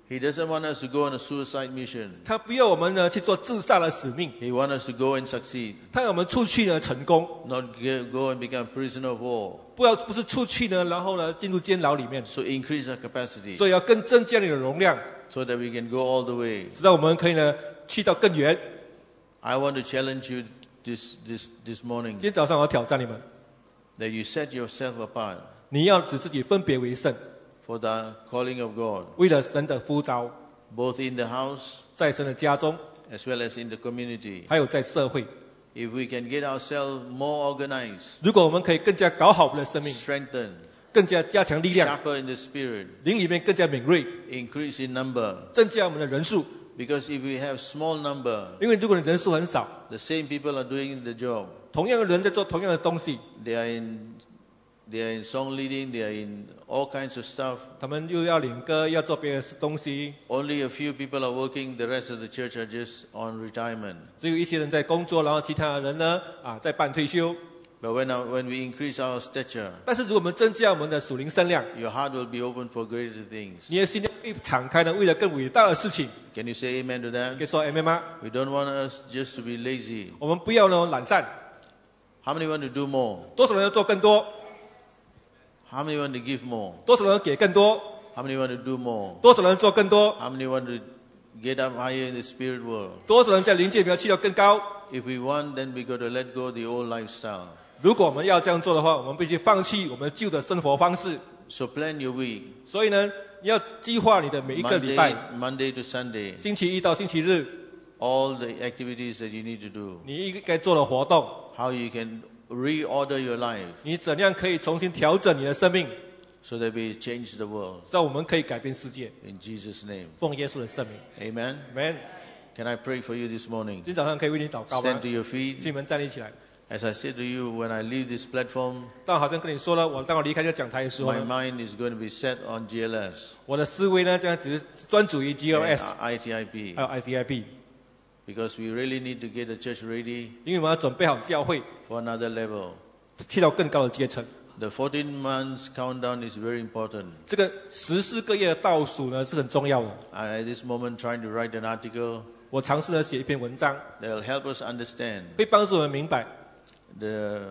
Speaker 1: He doesn't want us to go on a suicide mission.
Speaker 2: 他不要我们呢去做自杀的使命，
Speaker 1: He wants us to go and succeed,
Speaker 2: 他要我们出去呢成功，
Speaker 1: not ge- go and become prisoner of war.
Speaker 2: 不要不是出去呢，然后呢进入监牢里面，
Speaker 1: So increase our capacity
Speaker 2: 所以要更增加你的容量，
Speaker 1: so that we can go all the way.
Speaker 2: 直到我们可以呢去到更远。
Speaker 1: I want to challenge you this, this, this morning
Speaker 2: 今天早上我要挑战你们，
Speaker 1: that you set yourself apart
Speaker 2: 你要使自己分别为圣，
Speaker 1: for the calling of God,
Speaker 2: 为了神的呼召，
Speaker 1: both in the house
Speaker 2: 在神的家中，
Speaker 1: as well as in the community.
Speaker 2: 还有在社会。
Speaker 1: If we can get ourselves more organized,
Speaker 2: 如果我们可以更加搞好我们的生命，
Speaker 1: strengthened,
Speaker 2: 更加加强力量，
Speaker 1: sharper in the spirit,
Speaker 2: 灵里面更加敏锐，
Speaker 1: increase in number.
Speaker 2: 增加我们的人数。
Speaker 1: Because if we have small number,
Speaker 2: 因为如果你人数很少，
Speaker 1: the same people are doing the job.
Speaker 2: 同样的人在做同样的东西，
Speaker 1: They are in, they are in song leading, they are in all kinds of stuff.
Speaker 2: 他们又要领歌，要做别的东西，
Speaker 1: Only a few people are working, the rest of the church are just on retirement.
Speaker 2: 只有一些人在工作，然后其他的人呢啊在办退休。
Speaker 1: But when, our, when we increase our stature,
Speaker 2: 但是如果我们增加我们的属灵声量，
Speaker 1: your heart will be open for greater things.
Speaker 2: 你的心会敞开呢，为了更伟大的事情。
Speaker 1: Can you say amen to
Speaker 2: 你
Speaker 1: that?
Speaker 2: 可以说 Amen 吗？
Speaker 1: We don't want us just to be lazy.
Speaker 2: 我们不要呢懒散，
Speaker 1: How many want to do more?
Speaker 2: 多少人要做更多，
Speaker 1: How many want to give more?
Speaker 2: 多少人给更多，
Speaker 1: How many want to do more?
Speaker 2: 多少人做更多，
Speaker 1: How many want to get up higher in the spirit world?
Speaker 2: 多少人在灵界里面去到更高。
Speaker 1: If we want, then we got to let go of the old lifestyle.
Speaker 2: 如果我们要这样做的话，我们必须放弃我们旧的生活方式。
Speaker 1: So plan your week.
Speaker 2: 所以呢，你要计划你的每一个礼
Speaker 1: Monday,
Speaker 2: 拜，
Speaker 1: Monday to Sunday.
Speaker 2: 星期一到星期日，
Speaker 1: All the activities that you need to do.
Speaker 2: 你应该做的活动，
Speaker 1: How you can reorder your life
Speaker 2: 你怎样可以重新调整你的生命，
Speaker 1: so that we change the world.
Speaker 2: 让我们可以改变世界。
Speaker 1: In Jesus' name.
Speaker 2: 奉耶稣的圣名
Speaker 1: Amen.
Speaker 2: ，Amen。
Speaker 1: Can I pray for you this morning?
Speaker 2: 今天早上可以为你祷告吗
Speaker 1: Stand？ to your feet.
Speaker 2: 请你们站立起来。
Speaker 1: As I said to you, when I leave this platform,
Speaker 2: 但好像跟你说了，我当我离开这个讲台的时候
Speaker 1: my
Speaker 2: 呢，
Speaker 1: mind is going to be set on G L S
Speaker 2: 我的思维呢，这样只是专注于 G L
Speaker 1: and
Speaker 2: S
Speaker 1: I T I P
Speaker 2: 还有 I D I B，
Speaker 1: because we really need to get the church ready
Speaker 2: 因为我们要准备好教会，
Speaker 1: for another level.
Speaker 2: 去到更高的阶层。
Speaker 1: The fourteen months countdown is very important.
Speaker 2: 这个十四个月的倒数呢是很重要的。
Speaker 1: I, at this moment, trying to write an article
Speaker 2: 我尝试了写一篇文章，
Speaker 1: that will help us understand
Speaker 2: 会帮助我们明白
Speaker 1: the,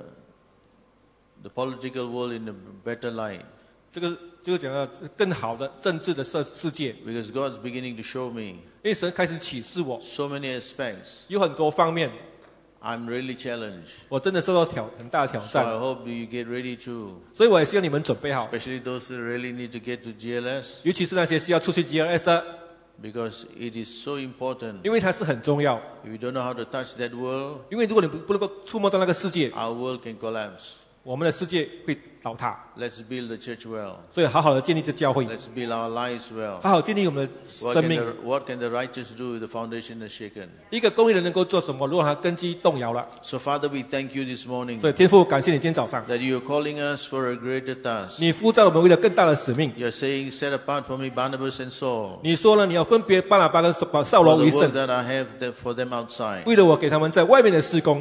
Speaker 1: the political world in a better light.
Speaker 2: 这个就是讲到更好的政治的世世界。
Speaker 1: Because God's beginning to show me
Speaker 2: 因为神开始启示我，
Speaker 1: so many aspects.
Speaker 2: 有很多方面，
Speaker 1: I'm really challenged.
Speaker 2: 我真的受到挑很大的挑
Speaker 1: So I
Speaker 2: 战，
Speaker 1: hope you get ready too.
Speaker 2: 所以我也希望你们准备好，
Speaker 1: Especially those who really need to get to G L S
Speaker 2: 尤其是那些需要出去 G L S 的，
Speaker 1: because it is so important.
Speaker 2: 因为它是很重要。
Speaker 1: If you don't know how to touch that world,
Speaker 2: 因为如果你不不能够触摸到那个世界，
Speaker 1: our world can collapse.
Speaker 2: 我们的世界会倒塌。
Speaker 1: Let's build the church well.
Speaker 2: 所以好好的建立这教会，
Speaker 1: Let's build our lives well.
Speaker 2: 好好建立我们的
Speaker 1: What
Speaker 2: 生
Speaker 1: can,
Speaker 2: 命。
Speaker 1: the, what can the righteous do if the foundation is shaken?
Speaker 2: 一个公益人能够做什么？如果他根基动摇了，
Speaker 1: So, Father, we thank you this morning
Speaker 2: 所以天父感谢你今天早上，
Speaker 1: that you are calling us for a greater task.
Speaker 2: 你呼召我们为了更大的使命。
Speaker 1: You are saying, set apart for me Barnabas and Saul
Speaker 2: 你说了，你要分别巴拿巴跟扫
Speaker 1: for
Speaker 2: 罗
Speaker 1: the
Speaker 2: 为
Speaker 1: work
Speaker 2: 圣，
Speaker 1: that I have that for them outside.
Speaker 2: 为了我给他们在外面的事工。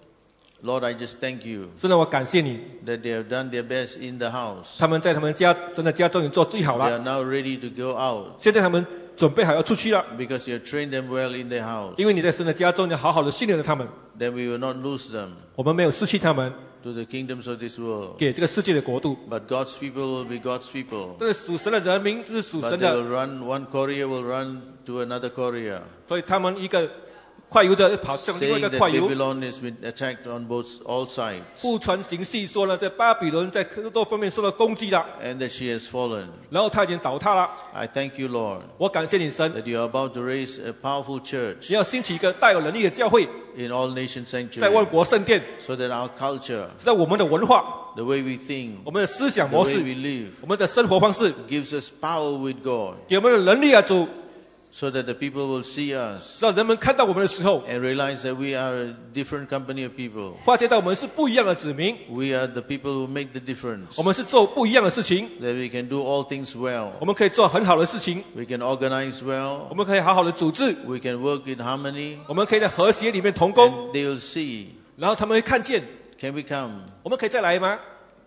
Speaker 1: Lord, I just thank you
Speaker 2: 真的，我感谢你，
Speaker 1: that they have done their best in the house.
Speaker 2: 他们在他们家神的家中已做最好
Speaker 1: They are
Speaker 2: 了。
Speaker 1: now ready to go out
Speaker 2: 现在他们准备好要出去了，
Speaker 1: because you have trained them well in their house.
Speaker 2: 因为你在神的家中，你好好的训练了他们，
Speaker 1: Then we will not lose them
Speaker 2: 我们没有失去他们
Speaker 1: to the kingdoms of this world.
Speaker 2: 给这个世界的国度。
Speaker 1: But God's people will be God's people.
Speaker 2: 这是属神的人民，这是属
Speaker 1: But
Speaker 2: 神
Speaker 1: they
Speaker 2: 的，
Speaker 1: will run, one courier will run to another courier,
Speaker 2: 所以他们一个快游的跑向另外一
Speaker 1: saying
Speaker 2: 个
Speaker 1: that
Speaker 2: 快游。
Speaker 1: Babylon has been attacked on both all sides
Speaker 2: 互传行细说呢，在巴比伦在很多方面受到攻击了，
Speaker 1: and that she has fallen.
Speaker 2: 然后他已经倒塌了。
Speaker 1: I thank you, Lord,
Speaker 2: 我感谢你神，
Speaker 1: that you are about to raise a powerful
Speaker 2: 你
Speaker 1: church
Speaker 2: 要兴起一个带有能力的教会，
Speaker 1: in all nation
Speaker 2: 在万
Speaker 1: sanctuary
Speaker 2: 国圣殿，
Speaker 1: so that our culture,
Speaker 2: 在我们的文化、
Speaker 1: the way we think,
Speaker 2: 我们的思想
Speaker 1: the
Speaker 2: 模
Speaker 1: way
Speaker 2: 式、
Speaker 1: we live,
Speaker 2: 我们的生活方式，
Speaker 1: gives us power with God
Speaker 2: 给我们的能力啊，主，
Speaker 1: so that the people will see us
Speaker 2: 让人们看到我们的时候，
Speaker 1: and realize that we are a different company of people.
Speaker 2: 发觉到我们是不一样的子民，
Speaker 1: We are the people who make the difference,
Speaker 2: 我们是做不一样的事情，
Speaker 1: that we can do all things well.
Speaker 2: 我们可以做很好的事情，
Speaker 1: We can organize
Speaker 2: 我
Speaker 1: well.
Speaker 2: 们可以好好的组织，
Speaker 1: We can work in harmony.
Speaker 2: 我们可以在和谐里面同工，
Speaker 1: And they will see,
Speaker 2: 然后他们会看见，
Speaker 1: can we come?
Speaker 2: 我们可以再来吗？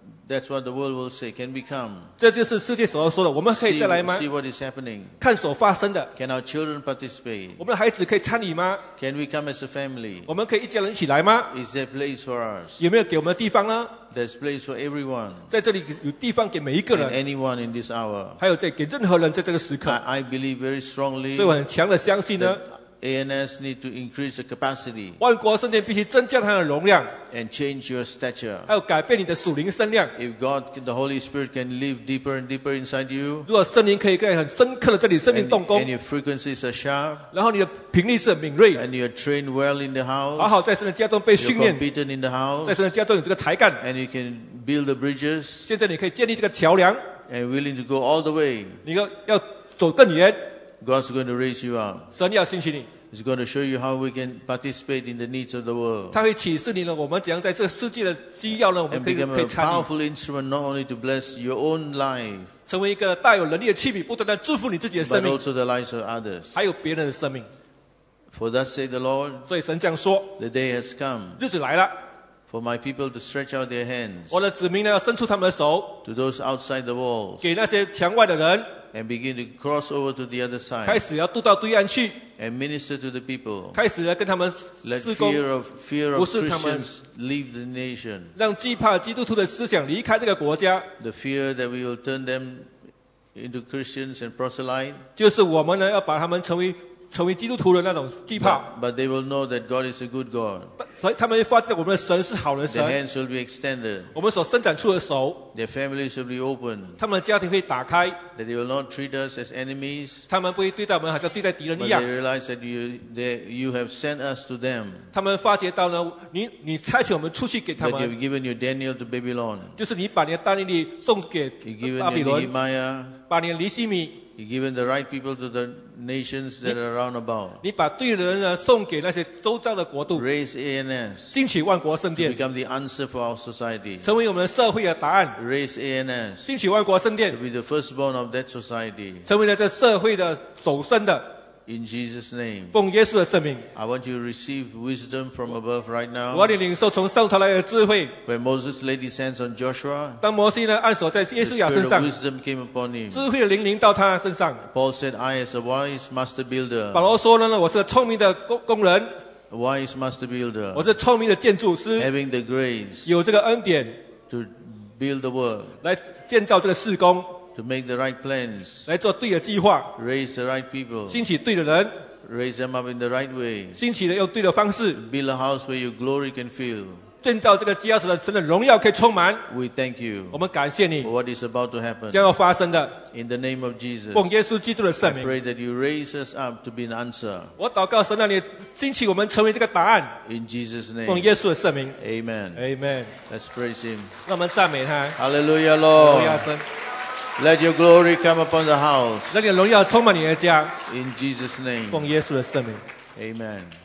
Speaker 1: that's what the world will say. Can we come?
Speaker 2: 这就是世界所要说的，我们可以
Speaker 1: See,
Speaker 2: 再来吗？
Speaker 1: see what is happening.
Speaker 2: 看所发生的，
Speaker 1: Can our children participate?
Speaker 2: 我们的孩子可以参与吗？
Speaker 1: Can we come as a family?
Speaker 2: 我们可以一家人一起来吗？
Speaker 1: Is there place for us?
Speaker 2: 有没有给我们的地方呢？
Speaker 1: There's place for everyone
Speaker 2: 在这里有地方给每一个
Speaker 1: and
Speaker 2: 人，
Speaker 1: anyone in this hour.
Speaker 2: 还有在给任何人在这个时刻。
Speaker 1: I, I believe very strongly
Speaker 2: 所以我很强的相信呢，
Speaker 1: that A N S need to increase the capacity
Speaker 2: 万国圣殿必须增加它的容量，
Speaker 1: and change your stature.
Speaker 2: 还有改变你的属灵声量。
Speaker 1: If God, the Holy Spirit can live deeper and deeper inside you
Speaker 2: 如果圣灵可以在很深刻的这里生命
Speaker 1: and,
Speaker 2: 动工
Speaker 1: and，your frequencies are sharp
Speaker 2: 然后你的频率是很敏锐，
Speaker 1: and you are trained well in the
Speaker 2: 好
Speaker 1: house,
Speaker 2: 好在神的家中被
Speaker 1: you're
Speaker 2: 训练，
Speaker 1: competent in the
Speaker 2: 在
Speaker 1: house
Speaker 2: 神的家中有这个才干，
Speaker 1: and you can build the bridges
Speaker 2: 现在你可以建立这个桥梁，
Speaker 1: and willing to go all the way,
Speaker 2: 你要要走更远，
Speaker 1: God's going to raise you up.
Speaker 2: 神要兴起你，
Speaker 1: He's going to show you how we can participate in the needs of the world
Speaker 2: 他会启示你呢，我们怎样在这个世界的需要呢，我们
Speaker 1: and
Speaker 2: 可以
Speaker 1: become
Speaker 2: 可
Speaker 1: a
Speaker 2: 以参与，
Speaker 1: powerful instrument not only to bless your own life
Speaker 2: 成为一个带有能力的器皿，不断的祝福你自己的生
Speaker 1: but
Speaker 2: 命，
Speaker 1: also the lives of others.
Speaker 2: 还有别人的生命。
Speaker 1: For thus say the Lord,
Speaker 2: 所以神这样说，
Speaker 1: the day has come
Speaker 2: 日子来了，
Speaker 1: for my people to stretch out their hands
Speaker 2: 我的子民呢要伸出他们的手，
Speaker 1: to those outside the walls
Speaker 2: 给那些墙外的人，
Speaker 1: and begin to cross over to the other
Speaker 2: 开
Speaker 1: side
Speaker 2: 始要渡到对岸去，
Speaker 1: and minister to the people.
Speaker 2: 开始要跟他们
Speaker 1: Let
Speaker 2: 施工，
Speaker 1: fear of fear of
Speaker 2: 不是他们
Speaker 1: Christians leave the nation.
Speaker 2: 让惧怕基督徒的思想离开这个国家，
Speaker 1: The fear that we will turn them into Christians and proselyte.
Speaker 2: 就是我们呢要把他们成为成为基督徒的那种惧怕，
Speaker 1: But, but they will know that God is a good God.
Speaker 2: 所以他们会发现我们的神是好的
Speaker 1: Their
Speaker 2: 神，
Speaker 1: hands will be extended.
Speaker 2: 我们所伸展出的手，
Speaker 1: Their families will be open.
Speaker 2: 他们的家庭会打开，
Speaker 1: That they will not treat us as enemies.
Speaker 2: 他们不会对待我们好像对待敌人
Speaker 1: But
Speaker 2: 一
Speaker 1: they
Speaker 2: 样，
Speaker 1: realize that you, they, you have sent us to them.
Speaker 2: 他们发觉到呢，你你差遣我们出去给他
Speaker 1: That you
Speaker 2: 们，
Speaker 1: have given your Daniel to Babylon.
Speaker 2: 就是你把你的大利利送给
Speaker 1: You've given
Speaker 2: 巴比
Speaker 1: your
Speaker 2: 伦，
Speaker 1: Nehemiah.
Speaker 2: 把你的尼西米，
Speaker 1: You've given the right people to the nations that are round about.
Speaker 2: 你把对的人呢送给那些周遭的国度，
Speaker 1: Raise A N S
Speaker 2: 兴起万国圣
Speaker 1: to
Speaker 2: 殿，
Speaker 1: become the answer for our society.
Speaker 2: 成为我们的社会的答案。
Speaker 1: Raise A N S
Speaker 2: 兴起万国圣殿
Speaker 1: to，be the firstborn of that society.
Speaker 2: 成为了这社会的首生的，
Speaker 1: In Jesus' name.
Speaker 2: 奉耶稣的圣名，
Speaker 1: I want you to receive wisdom from above right
Speaker 2: 我
Speaker 1: now.
Speaker 2: 要你领受从上头来的智慧。
Speaker 1: When Moses laid his hands on Joshua,
Speaker 2: 当摩西呢按手在耶
Speaker 1: the
Speaker 2: 稣亚
Speaker 1: spirit
Speaker 2: 身
Speaker 1: of
Speaker 2: 上，
Speaker 1: wisdom came upon him.
Speaker 2: 智慧的灵临到他身上。
Speaker 1: Paul said, I as a wise master
Speaker 2: 保
Speaker 1: builder,
Speaker 2: 罗说呢，我是个聪明的工工人，
Speaker 1: a wise master
Speaker 2: 我
Speaker 1: builder,
Speaker 2: 是聪明的建筑师，
Speaker 1: having the grace
Speaker 2: 有这个恩典
Speaker 1: to build the work,
Speaker 2: 来建造这个事工，
Speaker 1: to make the right plans,
Speaker 2: 来做对的计划，
Speaker 1: raise the right people,
Speaker 2: 兴起对的人，
Speaker 1: raise them up in the right way,
Speaker 2: 兴起的用对的方式，
Speaker 1: build a house where your glory can fill.
Speaker 2: 建造这个家，使得神的荣耀可以充满。
Speaker 1: We thank you
Speaker 2: 我们感谢你
Speaker 1: for what is about to happen.
Speaker 2: 将要发生的，
Speaker 1: In the name of Jesus,
Speaker 2: 奉耶稣基督的
Speaker 1: I
Speaker 2: 圣名，
Speaker 1: pray that you raise us up to be an answer.
Speaker 2: 我祷告神让你兴起我们成为这个答案，
Speaker 1: In Jesus'
Speaker 2: 奉
Speaker 1: name,
Speaker 2: 耶稣的圣名
Speaker 1: amen.
Speaker 2: ，Amen。
Speaker 1: Let's praise him.
Speaker 2: 让我们赞美他，
Speaker 1: Hallelujah,
Speaker 2: 荣耀
Speaker 1: Lord.
Speaker 2: 神，
Speaker 1: Let your glory come upon the house.
Speaker 2: 让你的荣耀充满你的家，
Speaker 1: In Jesus' name,
Speaker 2: 奉耶稣的圣名。
Speaker 1: amen.